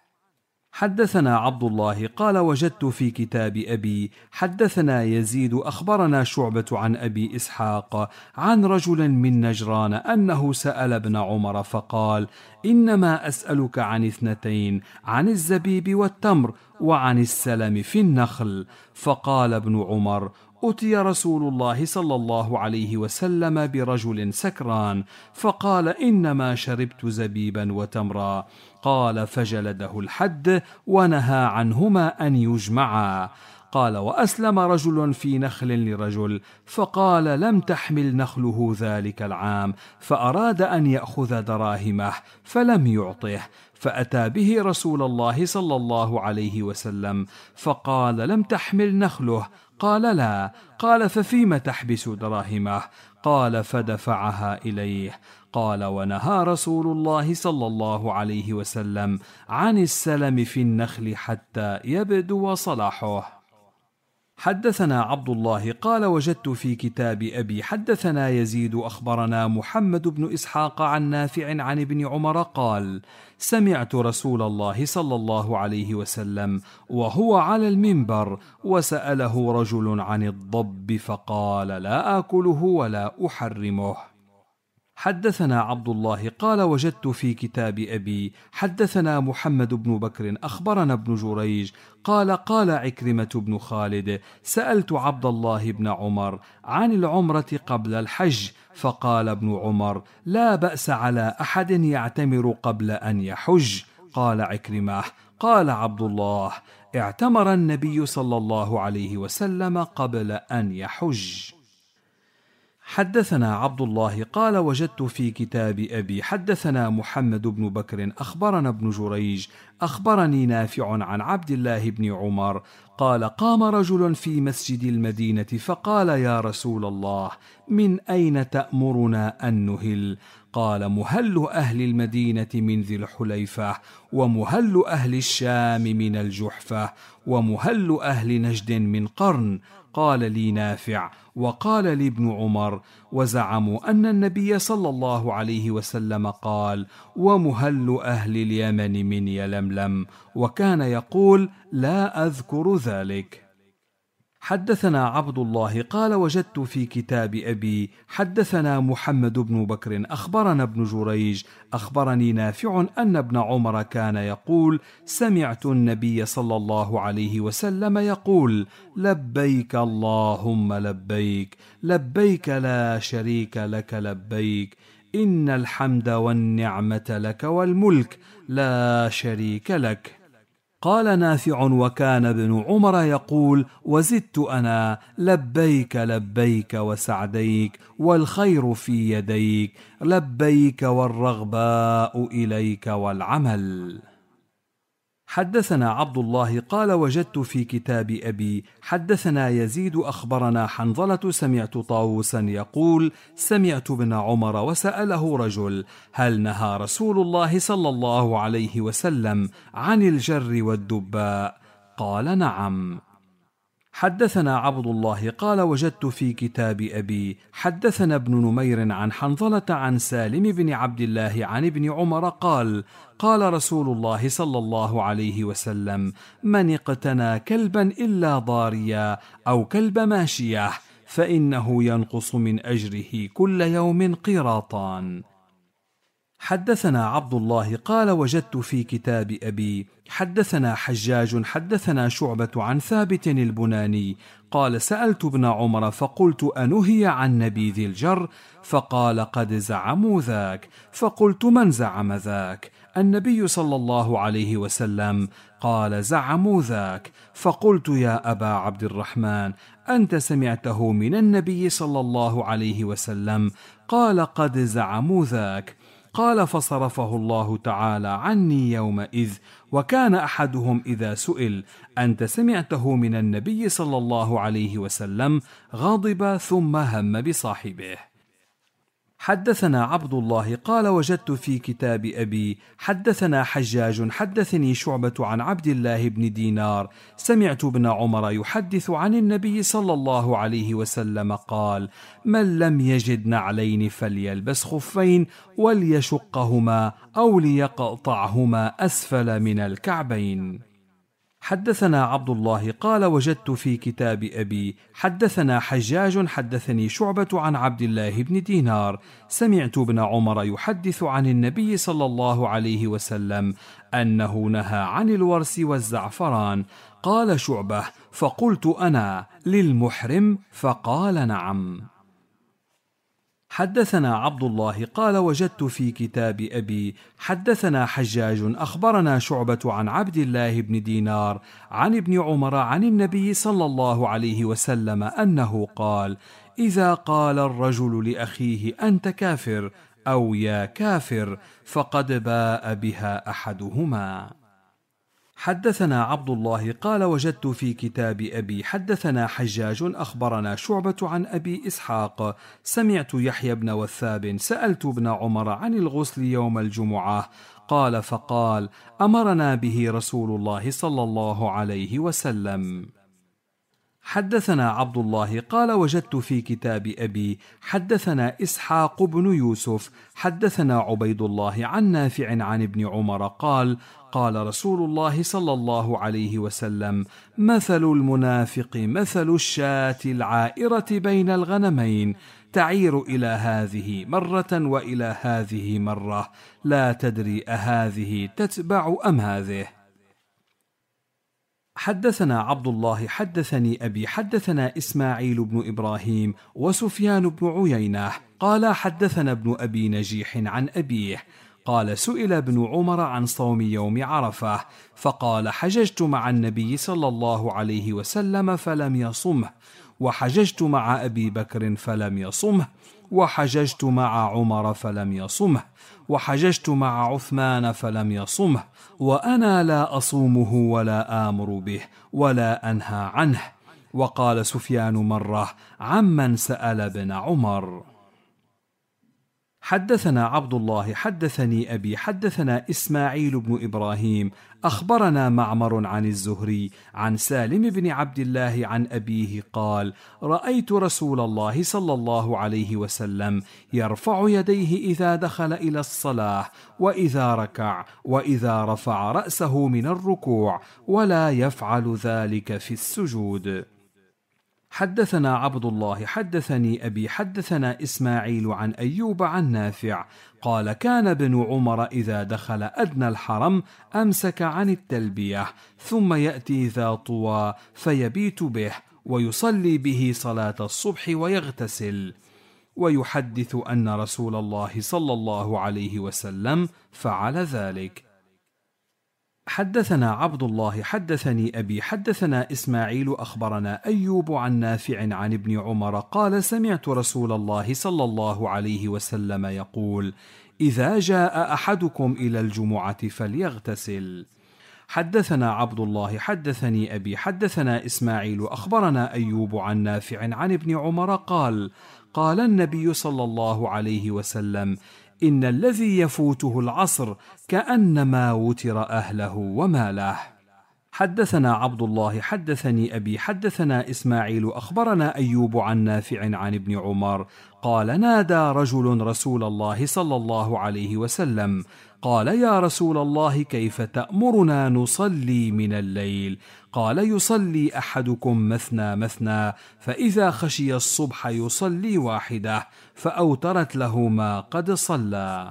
S2: حدثنا عبد الله قال وجدت في كتاب أبي حدثنا يزيد أخبرنا شعبة عن أبي إسحاق عن رجل من نجران أنه سأل ابن عمر فقال إنما أسألك عن اثنتين عن الزبيب والتمر وعن السلم في النخل. فقال ابن عمر أتي رسول الله صلى الله عليه وسلم برجل سكران فقال إنما شربت زبيبا وتمرا. قال فجلده الحد ونهى عنهما أن يجمعا. قال وأسلم رجل في نخل لرجل فقال لم تحمل نخله ذلك العام فأراد أن يأخذ دراهمه فلم يعطه فأتى به رسول الله صلى الله عليه وسلم فقال لم تحمل نخله قال لا. قال ففيم تحبس دراهمه؟ قال فدفعها إليه. قال ونهى رسول الله صلى الله عليه وسلم عن السلم في النخل حتى يبدو صلاحه. حدثنا عبد الله قال وجدت في كتاب أبي حدثنا يزيد أخبرنا محمد بن إسحاق عن نافع عن ابن عمر قال سمعت رسول الله صلى الله عليه وسلم وهو على المنبر وسأله رجل عن الضب فقال لا آكله ولا أحرمه. حدثنا عبد الله قال وجدت في كتاب أبي حدثنا محمد بن بكر أخبرنا ابن جريج قال قال عكرمة بن خالد سألت عبد الله بن عمر عن العمرة قبل الحج فقال ابن عمر لا بأس على أحد يعتمر قبل أن يحج. قال عكرمة قال عبد الله اعتمر النبي صلى الله عليه وسلم قبل أن يحج. حدثنا عبد الله قال وجدت في كتاب أبي حدثنا محمد بن بكر أخبرنا ابن جريج أخبرني نافع عن عبد الله بن عمر قال قام رجل في مسجد المدينة فقال يا رسول الله من أين تأمرنا أن نهل؟ قال مهل أهل المدينة من ذي الحليفة ومهل أهل الشام من الجحفة ومهل أهل نجد من قرن. قال لي نافع وقال لي ابن عمر وزعموا أن النبي صلى الله عليه وسلم قال ومهل أهل اليمن من يلملم وكان يقول لا أذكر ذلك. حدثنا عبد الله قال وجدت في كتاب أبي حدثنا محمد بن بكر أخبرنا ابن جريج أخبرني نافع أن ابن عمر كان يقول سمعت النبي صلى الله عليه وسلم يقول لبيك اللهم لبيك لبيك لا شريك لك لبيك إن الحمد والنعمة لك والملك لا شريك لك. قال نافع وكان ابن عمر يقول وزدت أنا لبيك لبيك وسعديك والخير في يديك لبيك والرغباء إليك والعمل. حدثنا عبد الله قال وجدت في كتاب أبي حدثنا يزيد أخبرنا حنظلة سمعت طاووسا يقول سمعت ابن عمر وسأله رجل هل نهى رسول الله صلى الله عليه وسلم عن الجر والدباء؟ قال نعم. حدثنا عبد الله قال وجدت في كتاب أبي حدثنا ابن نمير عن حنظلة عن سالم بن عبد الله عن ابن عمر قال قال رسول الله صلى الله عليه وسلم من اقتنى كلبا إلا ضاريا أو كلب ماشية فإنه ينقص من أجره كل يوم قيراطان. حدثنا عبد الله قال وجدت في كتاب أبي حدثنا حجاج حدثنا شعبة عن ثابت البناني قال سألت ابن عمر فقلت أنهي عن نبيذ الجر؟ فقال قد زعموا ذاك. فقلت من زعم ذاك؟ النبي صلى الله عليه وسلم. قال زعموا ذاك. فقلت يا أبا عبد الرحمن أنت سمعته من النبي صلى الله عليه وسلم؟ قال قد زعموا ذاك. قال فصرفه الله تعالى عني يومئذ. وكان أحدهم إذا سئل أنت سمعته من النبي صلى الله عليه وسلم غضب ثم هم بصاحبه. حدثنا عبد الله قال وجدت في كتاب أبي حدثنا حجاج حدثني شعبة عن عبد الله بن دينار سمعت ابن عمر يحدث عن النبي صلى الله عليه وسلم قال من لم يجد نعلين فليلبس خفين وليشقهما أو ليقطعهما أسفل من الكعبين. حدثنا عبد الله قال وجدت في كتاب أبي حدثنا حجاج حدثني شعبة عن عبد الله بن دينار سمعت ابن عمر يحدث عن النبي صلى الله عليه وسلم أنه نهى عن الورس والزعفران. قال شعبة فقلت أنا للمحرم؟ فقال نعم. حدثنا عبد الله قال وجدت في كتاب أبي حدثنا حجاج أخبرنا شعبة عن عبد الله بن دينار عن ابن عمر عن النبي صلى الله عليه وسلم أنه قال إذا قال الرجل لأخيه أنت كافر أو يا كافر فقد باء بها أحدهما. حدثنا عبد الله قال وجدت في كتاب أبي حدثنا حجاج أخبرنا شعبة عن أبي إسحاق سمعت يحيى بن وثاب سألت ابن عمر عن الغسل يوم الجمعة قال فقال أمرنا به رسول الله صلى الله عليه وسلم. حدثنا عبد الله قال وجدت في كتاب أبي حدثنا إسحاق بن يوسف حدثنا عبيد الله عن نافع عن ابن عمر قال قال رسول الله صلى الله عليه وسلم مثل المنافق مثل الشاة العائرة بين الغنمين تعير إلى هذه مرة وإلى هذه مرة لا تدري أهذه تتبع أم هذه. حدثنا عبد الله حدثني أبي حدثنا إسماعيل بن إبراهيم وسفيان بن عيينة قال حدثنا ابن أبي نجيح عن أبيه قال سئل ابن عمر عن صوم يوم عرفة فقال حججت مع النبي صلى الله عليه وسلم فلم يصمه وحججت مع أبي بكر فلم يصمه وحججت مع عمر فلم يصمه وحججت مع عثمان فلم يصمه وأنا لا أصومه ولا آمر به ولا أنهى عنه. وقال سفيان مرة عمن سأل ابن عمر. حدثنا عبد الله حدثني أبي حدثنا إسماعيل بن إبراهيم أخبرنا معمر عن الزهري عن سالم بن عبد الله عن أبيه قال رأيت رسول الله صلى الله عليه وسلم يرفع يديه إذا دخل إلى الصلاة وإذا ركع وإذا رفع رأسه من الركوع ولا يفعل ذلك في السجود. حدثنا عبد الله حدثني أبي حدثنا إسماعيل عن أيوب عن نافع قال كان ابن عمر إذا دخل أدنى الحرم أمسك عن التلبية ثم يأتي ذا طوى فيبيت به ويصلي به صلاة الصبح ويغتسل ويحدث أن رسول الله صلى الله عليه وسلم فعل ذلك. حدثنا عبد الله حدثني أبي حدثنا إسماعيل أخبرنا أيوب عن نافع عن ابن عمر قال سمعت رسول الله صلى الله عليه وسلم يقول إذا جاء أحدكم إلى الجمعة فليغتسل. حدثنا عبد الله حدثني أبي حدثنا إسماعيل أخبرنا أيوب عن نافع عن ابن عمر قال قال النبي صلى الله عليه وسلم إن الذي يفوته العصر كأنما وتر أهله وماله. حدثنا عبد الله حدثني أبي حدثنا إسماعيل أخبرنا أيوب عن نافع عن ابن عمر قال نادى رجل رسول الله صلى الله عليه وسلم قال يا رسول الله كيف تأمرنا نصلي من الليل؟ قال يصلي أحدكم مثنى مثنى، فإذا خشي الصبح يصلي واحدة، فأوترت له ما قد صلى.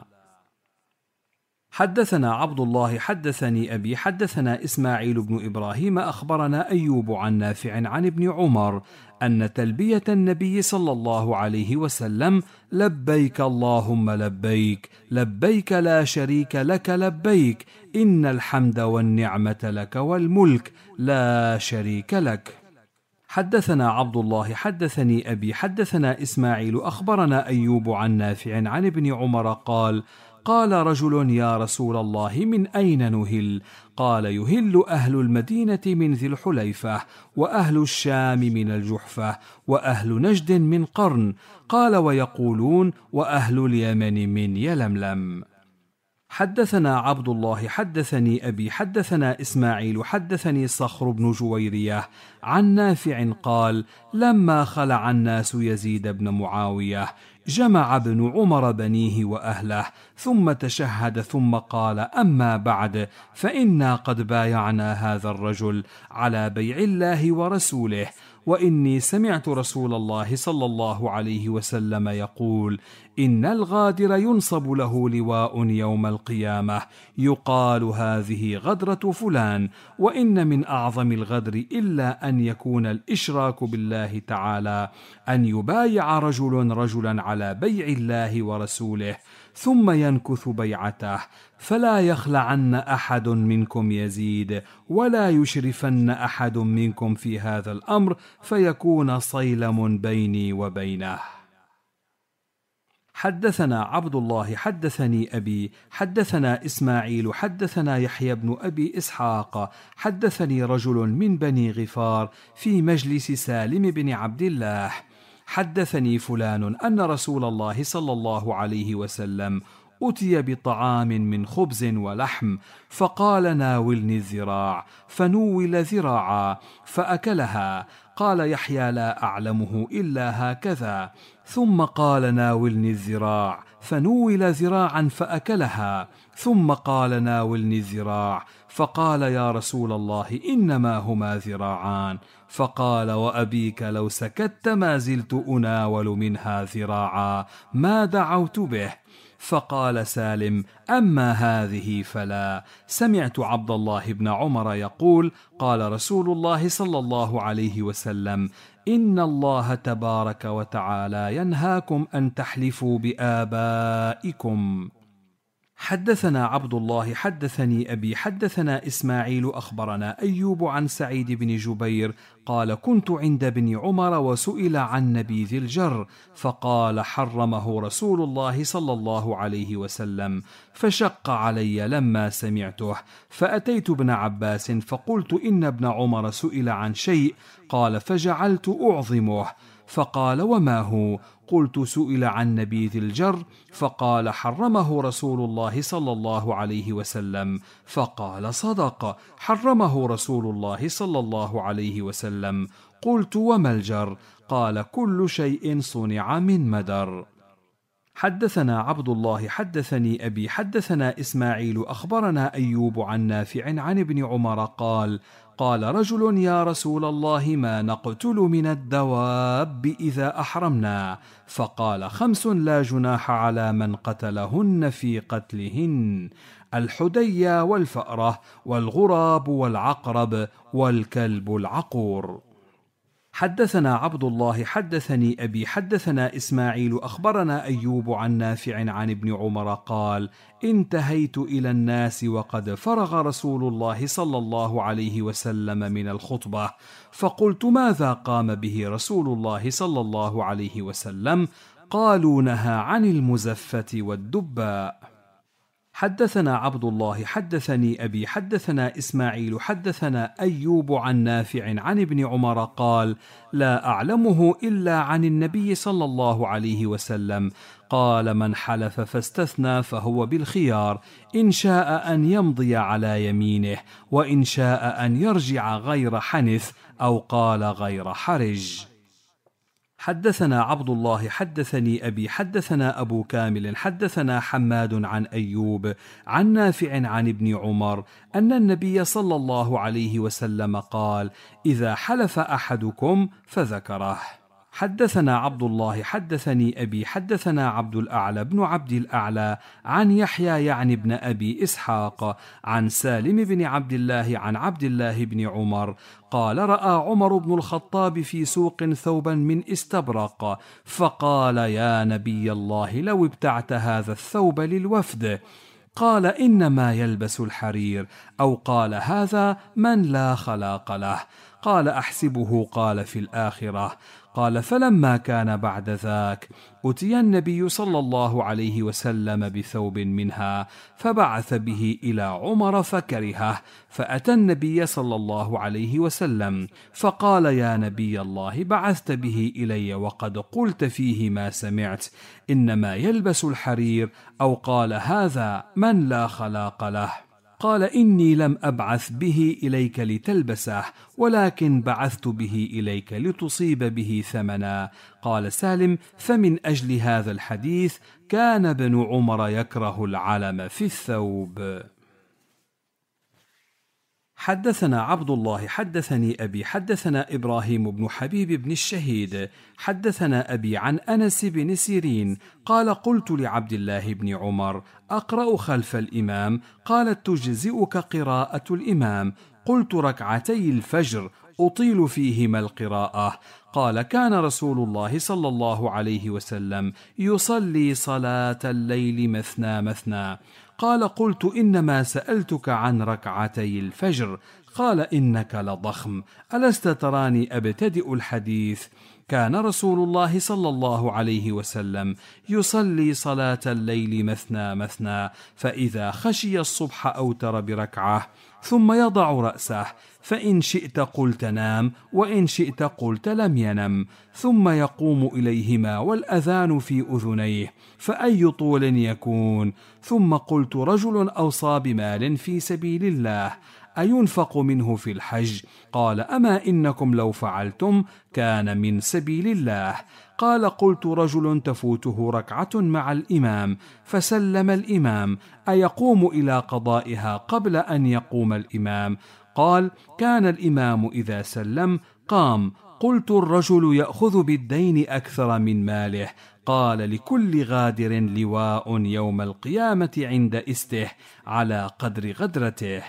S2: حدثنا عبد الله حدثني أبي حدثنا إسماعيل بن إبراهيم أخبرنا أيوب عن نافع عن ابن عمر أن تلبية النبي صلى الله عليه وسلم لبيك اللهم لبيك لبيك لا شريك لك لبيك إن الحمد والنعمة لك والملك لا شريك لك. حدثنا عبد الله حدثني أبي حدثنا إسماعيل أخبرنا أيوب عن نافع عن ابن عمر قال قال رجل يا رسول الله من أين نهل؟ قال يهل أهل المدينة من ذي الحليفة، وأهل الشام من الجحفة، وأهل نجد من قرن. قال ويقولون وأهل اليمن من يلملم. حدثنا عبد الله حدثني أبي حدثنا إسماعيل حدثني صخر بن جويرية عن نافع قال لما خلع الناس يزيد بن معاوية جمع ابن عمر بنيه وأهله ثم تشهد ثم قال أما بعد فإنا قد بايعنا هذا الرجل على بيع الله ورسوله، وإني سمعت رسول الله صلى الله عليه وسلم يقول إن الغادر ينصب له لواء يوم القيامة يقال هذه غدرة فلان، وإن من أعظم الغدر إلا أن يكون الإشراك بالله تعالى، أن يبايع رجل رجلا على بيع الله ورسوله ثم ينكث بيعته، فلا يخلعن أحد منكم يزيد ولا يشرفن أحد منكم في هذا الأمر فيكون صيلم بيني وبينه. حدثنا عبد الله حدثني أبي حدثنا إسماعيل حدثنا يحيى بن أبي إسحاق حدثني رجل من بني غفار في مجلس سالم بن عبد الله حدثني فلان أن رسول الله صلى الله عليه وسلم أتي بطعام من خبز ولحم فقال ناولني الذراع، فنول ذراعا فأكلها. قال يحيى لا أعلمه إلا هكذا. ثم قال ناولني الذراع، فنول ذراعا فأكلها. ثم قال ناولني الذراع، فقال يا رسول الله إنما هما ذراعان. فقال وأبيك لو سكت ما زلت أناول منها ذراعا ما دعوت به. فقال سالم أما هذه فلا. سمعت عبد الله بن عمر يقول قال رسول الله صلى الله عليه وسلم إن الله تبارك وتعالى ينهاكم أن تحلفوا بآبائكم. حدثنا عبد الله حدثني أبي حدثنا إسماعيل أخبرنا أيوب عن سعيد بن جبير قال كنت عند ابن عمر وسئل عن نبيذ الجر فقال حرمه رسول الله صلى الله عليه وسلم، فشق علي لما سمعته، فأتيت ابن عباس فقلت إن ابن عمر سئل عن شيء، قال فجعلت أعظمه، فقال وما هو؟ قلت سئل عن نبيذ الجر، فقال حرمه رسول الله صلى الله عليه وسلم، فقال صدق حرمه رسول الله صلى الله عليه وسلم. قلت وما الجر؟ قال كل شيء صنع من مدر. حدثنا عبد الله حدثني أبي حدثنا إسماعيل أخبرنا أيوب عن نافع عن ابن عمر قال قال رجل يا رسول الله ما نقتل من الدواب إذا أحرمنا؟ فقال 5 لا جناح على من قتلهن في قتلهن: الحدية والفأرة والغراب والعقرب والكلب العقور. حدثنا عبد الله حدثني أبي حدثنا إسماعيل أخبرنا أيوب عن نافع عن ابن عمر قال انتهيت إلى الناس وقد فرغ رسول الله صلى الله عليه وسلم من الخطبة، فقلت ماذا قام به رسول الله صلى الله عليه وسلم؟ قالوا نهى عن المزفة والدباء. حدثنا عبد الله حدثني أبي حدثنا إسماعيل حدثنا أيوب عن نافع عن ابن عمر قال: لا أعلمه إلا عن النبي صلى الله عليه وسلم قال: من حلف فاستثنى فهو بالخيار، إن شاء أن يمضي على يمينه، وإن شاء أن يرجع غير حنث، أو قال غير حرج. حدثنا عبد الله حدثني أبي حدثنا أبو كامل حدثنا حماد عن أيوب عن نافع عن ابن عمر أن النبي صلى الله عليه وسلم قال: إذا حلف أحدكم فذكره. حدثنا عبد الله حدثني أبي حدثنا عبد الأعلى بن عبد الأعلى عن يحيى يعني بن أبي إسحاق عن سالم بن عبد الله عن عبد الله بن عمر قال: رأى عمر بن الخطاب في سوق ثوبا من استبرق، فقال: يا نبي الله، لو ابتعت هذا الثوب للوفد. قال: إنما يلبس الحرير، أو قال: هذا من لا خلاق له. قال: أحسبه قال في الآخرة. قال: فلما كان بعد ذاك أتي النبي صلى الله عليه وسلم بثوب منها، فبعث به إلى عمر فكرهه، فأتى النبي صلى الله عليه وسلم فقال: يا نبي الله، بعثت به إلي وقد قلت فيه ما سمعت، إنما يلبس الحرير، أو قال: هذا من لا خلاق له. قال: إني لم أبعث به إليك لتلبسه، ولكن بعثت به إليك لتصيب به ثمنا. قال سالم: فمن أجل هذا الحديث كان ابن عمر يكره العلم في الثوب. حدثنا عبد الله حدثني أبي حدثنا إبراهيم بن حبيب بن الشهيد حدثنا أبي عن أنس بن سيرين قال: قلت لعبد الله بن عمر: أقرأ خلف الإمام؟ قال: تجزئك قراءة الإمام. قلت: ركعتي الفجر أطيل فيهما القراءة. قال: كان رسول الله صلى الله عليه وسلم يصلي صلاة الليل مثنى مثنى. قال: قلت: إنما سألتك عن ركعتي الفجر. قال: إنك لضخم، ألست تراني أبتدئ الحديث؟ كان رسول الله صلى الله عليه وسلم يصلي صلاة الليل مثنى مثنى، فإذا خشي الصبح أوتر بركعة، ثم يضع رأسه، فإن شئت قلت نام، وإن شئت قلت لم ينم، ثم يقوم إليهما والأذان في أذنيه، فأي طول يكون؟ ثم قلت: رجل أوصى بمال في سبيل الله، أينفق منه في الحج؟ قال: أما إنكم لو فعلتم كان من سبيل الله. قال: قلت: رجل تفوته ركعة مع الإمام فسلم الإمام، أيقوم إلى قضائها قبل أن يقوم الإمام؟ قال: كان الإمام إذا سلم قام. قلت: الرجل يأخذ بالدين أكثر من ماله. قال: لكل غادر لواء يوم القيامة عند إسته على قدر غدرته.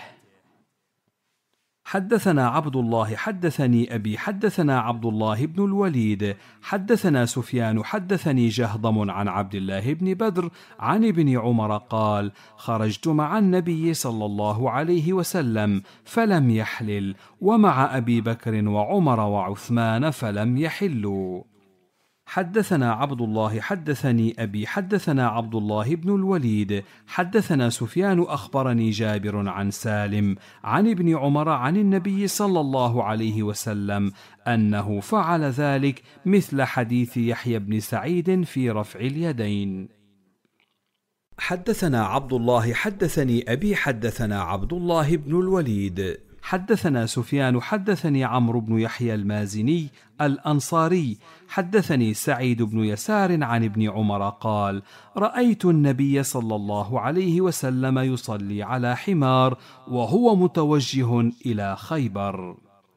S2: حدثنا عبد الله حدثني أبي حدثنا عبد الله بن الوليد حدثنا سفيان حدثني جهضم عن عبد الله بن بدر عن ابن عمر قال: خرجت مع النبي صلى الله عليه وسلم فلم يحلل، ومع أبي بكر وعمر وعثمان فلم يحلوا. حدثنا عبد الله حدثني أبي حدثنا عبد الله بن الوليد حدثنا سفيان أخبرني جابر عن سالم عن ابن عمر عن النبي صلى الله عليه وسلم أنه فعل ذلك مثل حديث يحيى بن سعيد في رفع اليدين. حدثنا عبد الله حدثني أبي حدثنا عبد الله بن الوليد حدثنا سفيان حدثني عمرو بن يحيى المازني الأنصاري حدثني سعيد بن يسار عن ابن عمر قال: رأيت النبي صلى الله عليه وسلم يصلي على حمار وهو متوجه إلى خيبر.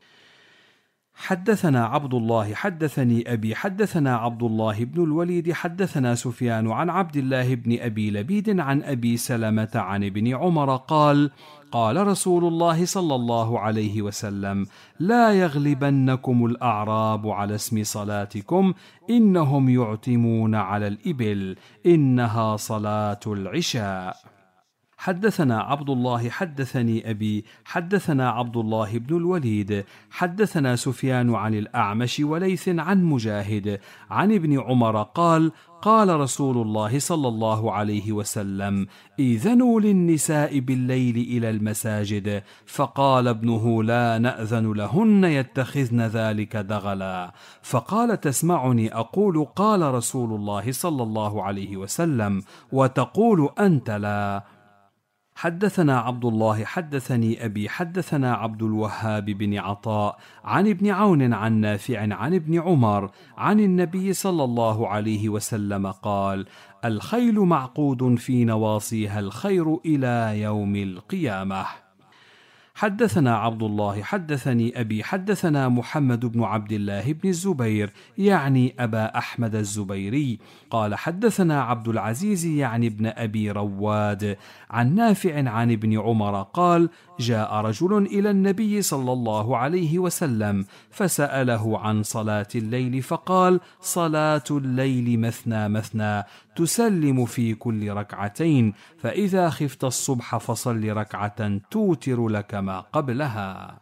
S2: حدثنا عبد الله حدثني أبي حدثنا عبد الله بن الوليد حدثنا سفيان عن عبد الله بن أبي لبيد عن أبي سلمة عن ابن عمر قال: قال رسول الله صلى الله عليه وسلم: لا يغلبنكم الأعراب على اسم صلاتكم، إنهم يعتمون على الإبل، إنها صلاة العشاء. حدثنا عبد الله حدثني أبي حدثنا عبد الله بن الوليد حدثنا سفيان عن الأعمش وليث عن مجاهد عن ابن عمر قال قال رسول الله صلى الله عليه وسلم إذنوا للنساء بالليل إلى المساجد، فقال ابنه لا نأذن لهن يتخذن ذلك دغلا، فقال تسمعني أقول قال رسول الله صلى الله عليه وسلم وتقول أنت لا. حدثنا عبد الله حدثني أبي حدثنا عبد الوهاب بن عطاء عن ابن عون عن نافع عن ابن عمر عن النبي صلى الله عليه وسلم قال الخيل معقود في نواصيها الخير إلى يوم القيامة. حدثنا عبد الله حدثني أبي حدثنا محمد بن عبد الله بن الزبير يعني أبا أحمد الزبيري قال حدثنا عبد العزيز يعني ابن أبي رواد عن نافع عن ابن عمر قال جاء رجل إلى النبي صلى الله عليه وسلم فسأله عن صلاة الليل فقال صلاة الليل مثنى مثنى تسلم في كل ركعتين، فإذا خفت الصبح فصل ركعة توتر لك ما قبلها.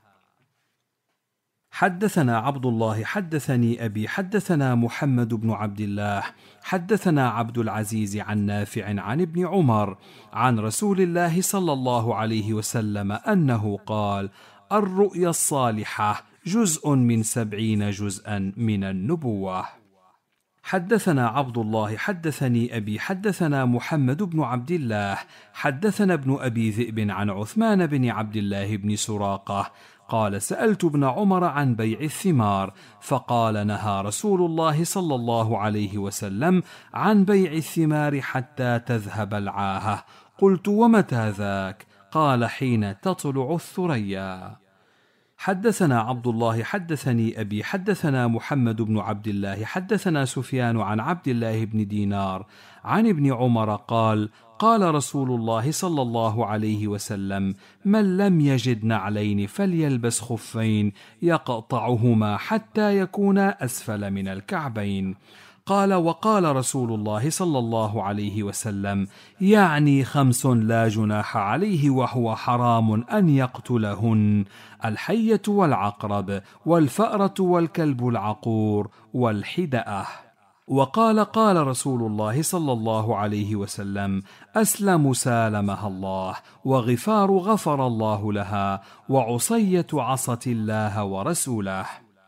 S2: حدثنا عبد الله حدثني أبي حدثنا محمد بن عبد الله حدثنا عبد العزيز عن نافع عن ابن عمر عن رسول الله صلى الله عليه وسلم أنه قال الرؤيا الصالحة جزء من 70 جزءا من النبوة. حدثنا عبد الله حدثني أبي حدثنا محمد بن عبد الله حدثنا ابن أبي ذئب عن عثمان بن عبد الله بن سراقة قال سألت ابن عمر عن بيع الثمار فقال نهى رسول الله صلى الله عليه وسلم عن بيع الثمار حتى تذهب العاهة. قلت ومتى ذاك؟ قال حين تطلع الثريا. حدثنا عبد الله حدثني أبي حدثنا محمد بن عبد الله حدثنا سفيان عن عبد الله بن دينار عن ابن عمر قال قال رسول الله صلى الله عليه وسلم من لم يجد نعلين فليلبس خفين يقطعهما حتى يكونا أسفل من الكعبين. قال وقال رسول الله صلى الله عليه وسلم يعني 5 لا جناح عليه وهو حرام أن يقتلهن الحية والعقرب والفأرة والكلب العقور والحدأة. وقال قال رسول الله صلى الله عليه وسلم أسلم سالمها الله وغفار غفر الله لها وعصية عصت الله ورسوله.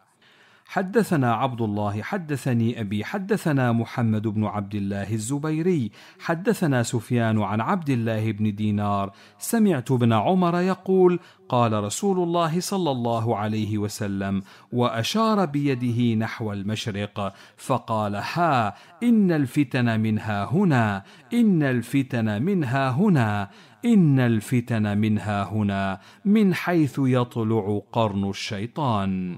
S2: حدثنا عبد الله حدثني أبي حدثنا محمد بن عبد الله الزبيري حدثنا سفيان عن عبد الله بن دينار سمعت ابن عمر يقول قال رسول الله صلى الله عليه وسلم وأشار بيده نحو المشرق فقال ها إن الفتن منها هنا إن الفتن منها هنا إن الفتن منها هنا من حيث يطلع قرن الشيطان.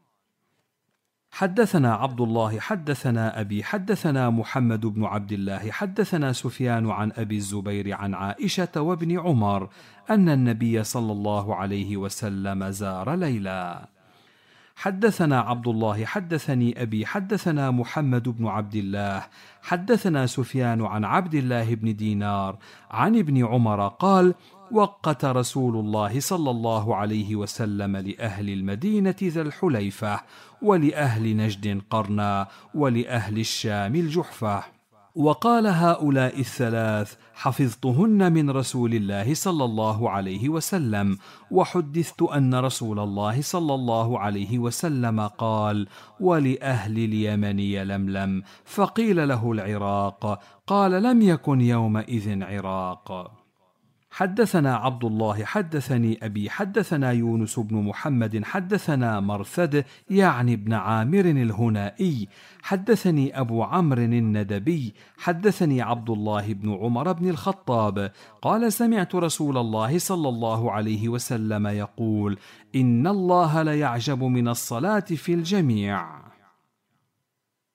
S2: حدثنا عبد الله حدثنا أبي حدثنا محمد بن عبد الله حدثنا سفيان عن أبي الزبير عن عائشة وابن عمر أن النبي صلى الله عليه وسلم زار ليلى. حدثنا عبد الله حدثني أبي حدثنا محمد بن عبد الله حدثنا سفيان عن عبد الله بن دينار عن ابن عمر قال وقت رسول الله صلى الله عليه وسلم لأهل المدينة ذا الحليفة ولأهل نجد قرنا ولأهل الشام الجحفة وقال هؤلاء الثلاث حفظتهن من رسول الله صلى الله عليه وسلم وحدثت أن رسول الله صلى الله عليه وسلم قال ولأهل اليمن يلملم فقيل له العراق قال لم يكن يومئذ عراق. حدثنا عبد الله حدثني أبي حدثنا يونس بن محمد حدثنا مرثد يعني ابن عامر الهنائي حدثني أبو عمرو الندبي حدثني عبد الله بن عمر بن الخطاب قال سمعت رسول الله صلى الله عليه وسلم يقول إن الله ليعجب من الصلاة في الجميع.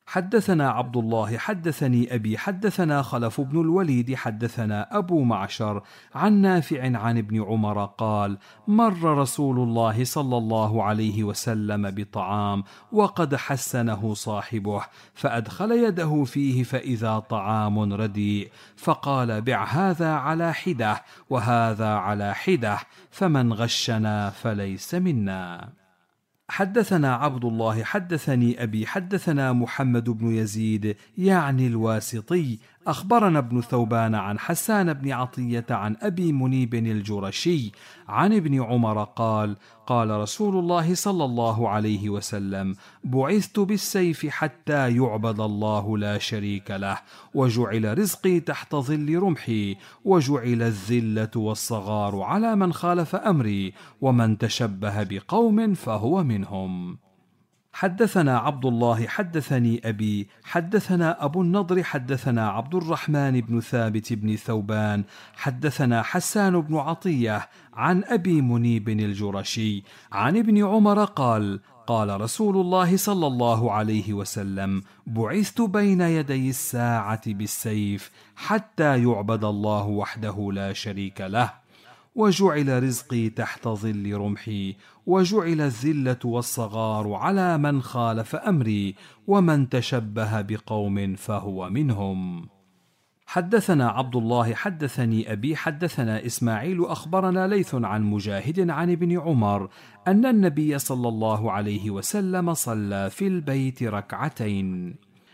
S2: حدثنا عبد الله حدثني أبي حدثنا خلف بن الوليد حدثنا أبو معشر عن نافع عن ابن عمر قال: مر رسول الله صلى الله عليه وسلم بطعام وقد حسنه صاحبه، فأدخل يده فيه فإذا طعام رديء، فقال: بع هذا على حدة وهذا على حدة، فمن غشنا فليس منا. حدثنا عبد الله حدثني أبي حدثنا محمد بن يزيد يعني الواسطي أخبرنا ابن ثوبان عن حسان بن عطية عن أبي منيب الجرشي عن ابن عمر قال: قال رسول الله صلى الله عليه وسلم: بعثت بالسيف حتى يعبد الله لا شريك له، وجعل رزقي تحت ظل رمحي، وجعل الذلة والصغار على من خالف أمري، ومن تشبه بقوم فهو منهم. حدثنا عبد الله حدثني أبي حدثنا أبو النضر حدثنا عبد الرحمن بن ثابت بن ثوبان حدثنا حسان بن عطية عن أبي منيب الجرشي عن ابن عمر قال: قال رسول الله صلى الله عليه وسلم: بعثت بين يدي الساعة بالسيف حتى يعبد الله وحده لا شريك له، وجعل رزقي تحت ظل رمحي، وجعل الذلة والصغار على من خالف أمري، ومن تشبه بقوم فهو منهم. حدثنا عبد الله حدثني أبي حدثنا إسماعيل أخبرنا ليث عن مجاهد عن ابن عمر أن النبي صلى الله عليه وسلم صلى في البيت ركعتين.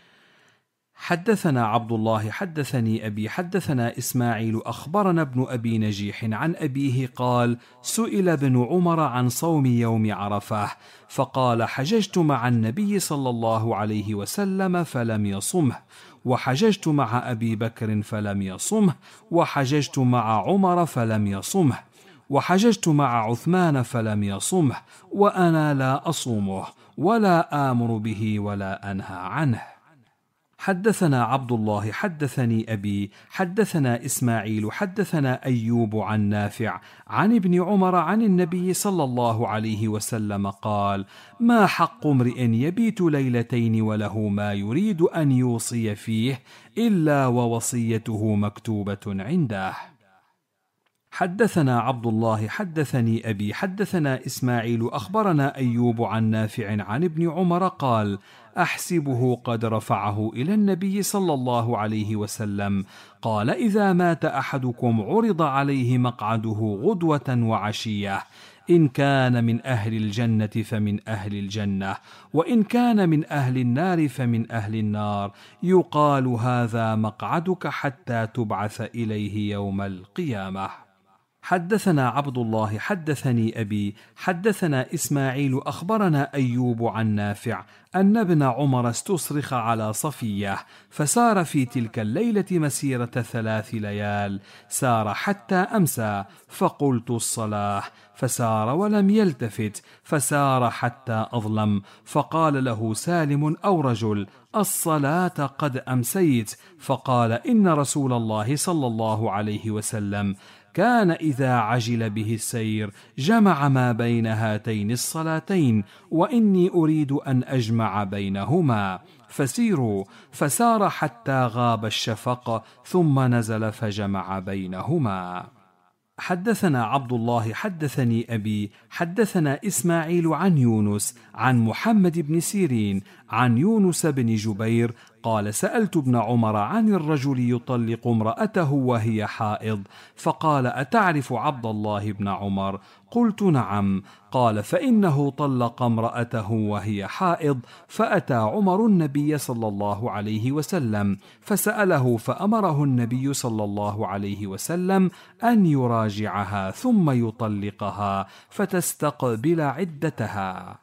S2: حدثنا عبد الله حدثني أبي حدثنا إسماعيل أخبرنا ابن أبي نجيح عن أبيه قال: سئل ابن عمر عن صوم يوم عرفة فقال: حججت مع النبي صلى الله عليه وسلم فلم يصمه، وحججت مع أبي بكر فلم يصمه، وحججت مع عمر فلم يصمه، وحججت مع عثمان فلم يصمه، وأنا لا أصومه ولا آمر به ولا أنهى عنه. حدثنا عبد الله حدثني أبي حدثنا إسماعيل حدثنا أيوب عن نافع عن ابن عمر عن النبي صلى الله عليه وسلم قال: ما حق امرئ يبيت ليلتين وله ما يريد أن يوصي فيه إلا ووصيته مكتوبة عنده. حدثنا عبد الله حدثني أبي حدثنا إسماعيل أخبرنا أيوب عن نافع عن ابن عمر قال: أحسبه قد رفعه إلى النبي صلى الله عليه وسلم قال: إذا مات أحدكم عرض عليه مقعده غدوة وعشية، إن كان من أهل الجنة فمن أهل الجنة، وإن كان من أهل النار فمن أهل النار، يقال: هذا مقعدك حتى تبعث إليه يوم القيامة. حدثنا عبد الله حدثني أبي حدثنا إسماعيل أخبرنا أيوب عن نافع أن ابن عمر استصرخ على صفية، فسار في تلك الليلة مسيرة 3 ليال، سار حتى أمسى، فقلت: الصلاة، فسار ولم يلتفت، فسار حتى أظلم، فقال له سالم أو رجل: الصلاة قد أمسيت، فقال: إن رسول الله صلى الله عليه وسلم كان إذا عجل به السير جمع ما بين هاتين الصلاتين، وإني أريد أن أجمع بينهما، فسيروا، فسار حتى غاب الشفق، ثم نزل فجمع بينهما. حدثنا عبد الله حدثني أبي حدثنا إسماعيل عن يونس عن محمد بن سيرين عن يونس بن جبير قال: سألت ابن عمر عن الرجل يطلق امرأته وهي حائض، فقال: أتعرف عبد الله بن عمر؟ قلت: نعم. قال: فإنه طلق امرأته وهي حائض، فأتى عمر النبي صلى الله عليه وسلم فسأله، فأمره النبي صلى الله عليه وسلم أن يراجعها ثم يطلقها فتستقبل عدتها.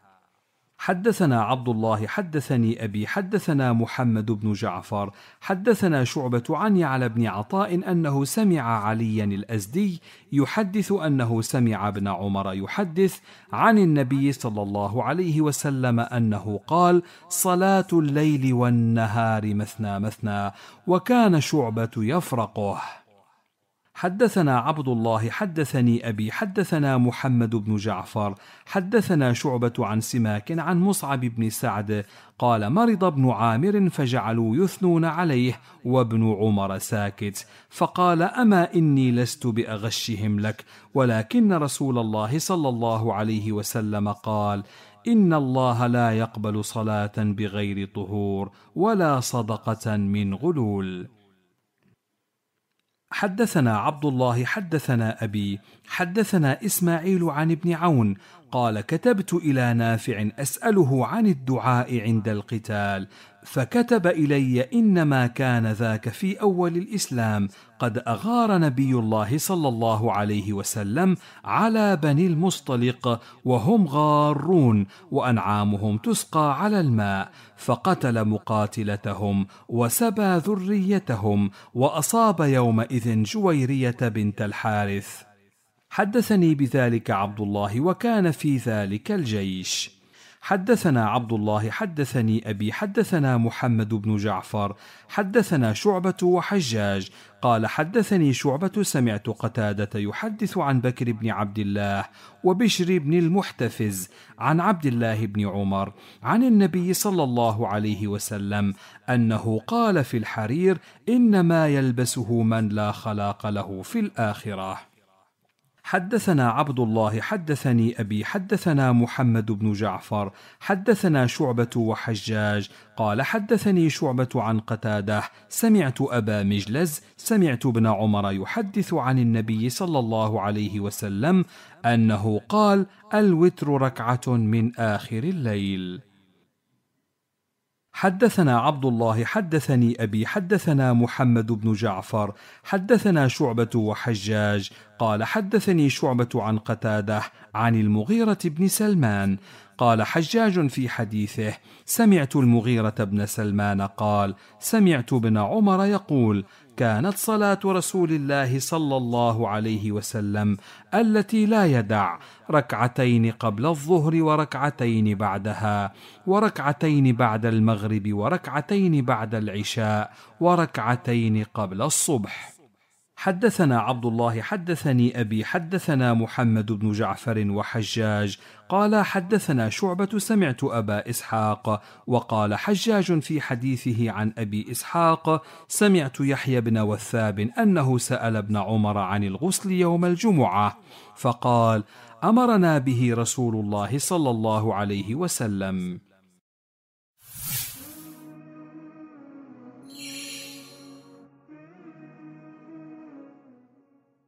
S2: حدثنا عبد الله حدثني أبي حدثنا محمد بن جعفر حدثنا شعبة عن يعلى بن عطاء أنه سمع عليا الأزدي يحدث أنه سمع ابن عمر يحدث عن النبي صلى الله عليه وسلم أنه قال: صلاة الليل والنهار مثنى مثنى، وكان شعبة يفرقه. حدثنا عبد الله حدثني أبي حدثنا محمد بن جعفر حدثنا شعبة عن سماك عن مصعب بن سعد قال مرض ابن عامر فجعلوا يثنون عليه وابن عمر ساكت، فقال أما إني لست بأغشهم لك، ولكن رسول الله صلى الله عليه وسلم قال إن الله لا يقبل صلاة بغير طهور ولا صدقة من غلول. حدثنا عبد الله حدثنا أبي حدثنا إسماعيل عن ابن عون قال كتبت إلى نافع أسأله عن الدعاء عند القتال، فكتب إلي إنما كان ذاك في أول الإسلام، قد أغار نبي الله صلى الله عليه وسلم على بني المصطلق وهم غارون وأنعامهم تسقى على الماء، فقتل مقاتلتهم وسبى ذريتهم وأصاب يومئذ جويرية بنت الحارث. حدثني بذلك عبد الله وكان في ذلك الجيش. حدثنا عبد الله حدثني أبي حدثنا محمد بن جعفر حدثنا شعبة وحجاج قال حدثني شعبة سمعت قتادة يحدث عن بكر بن عبد الله وبشر بن المحتفز عن عبد الله بن عمر عن النبي صلى الله عليه وسلم أنه قال في الحرير إنما يلبسه من لا خلاق له في الآخرة. حدثنا عبد الله حدثني أبي حدثنا محمد بن جعفر حدثنا شعبة وحجاج قال حدثني شعبة عن قتادة سمعت أبا مجلز سمعت ابن عمر يحدث عن النبي صلى الله عليه وسلم أنه قال الوتر ركعة من آخر الليل. حدثنا عبد الله حدثني أبي حدثنا محمد بن جعفر حدثنا شعبة وحجاج قال حدثني شعبة عن قتادة عن المغيرة بن سلمان قال حجاج في حديثه سمعت المغيرة بن سلمان قال سمعت ابن عمر يقول كانت صلاة رسول الله صلى الله عليه وسلم التي لا يدع ركعتين قبل الظهر وركعتين بعدها وركعتين بعد المغرب وركعتين بعد العشاء وركعتين قبل الصبح. حدثنا عبد الله حدثني أبي حدثنا محمد بن جعفر وحجاج قال حدثنا شعبة سمعت أبا إسحاق وقال حجاج في حديثه عن أبي إسحاق سمعت يحيى بن وثاب أنه سأل ابن عمر عن الغسل يوم الجمعة فقال أمرنا به رسول الله صلى الله عليه وسلم.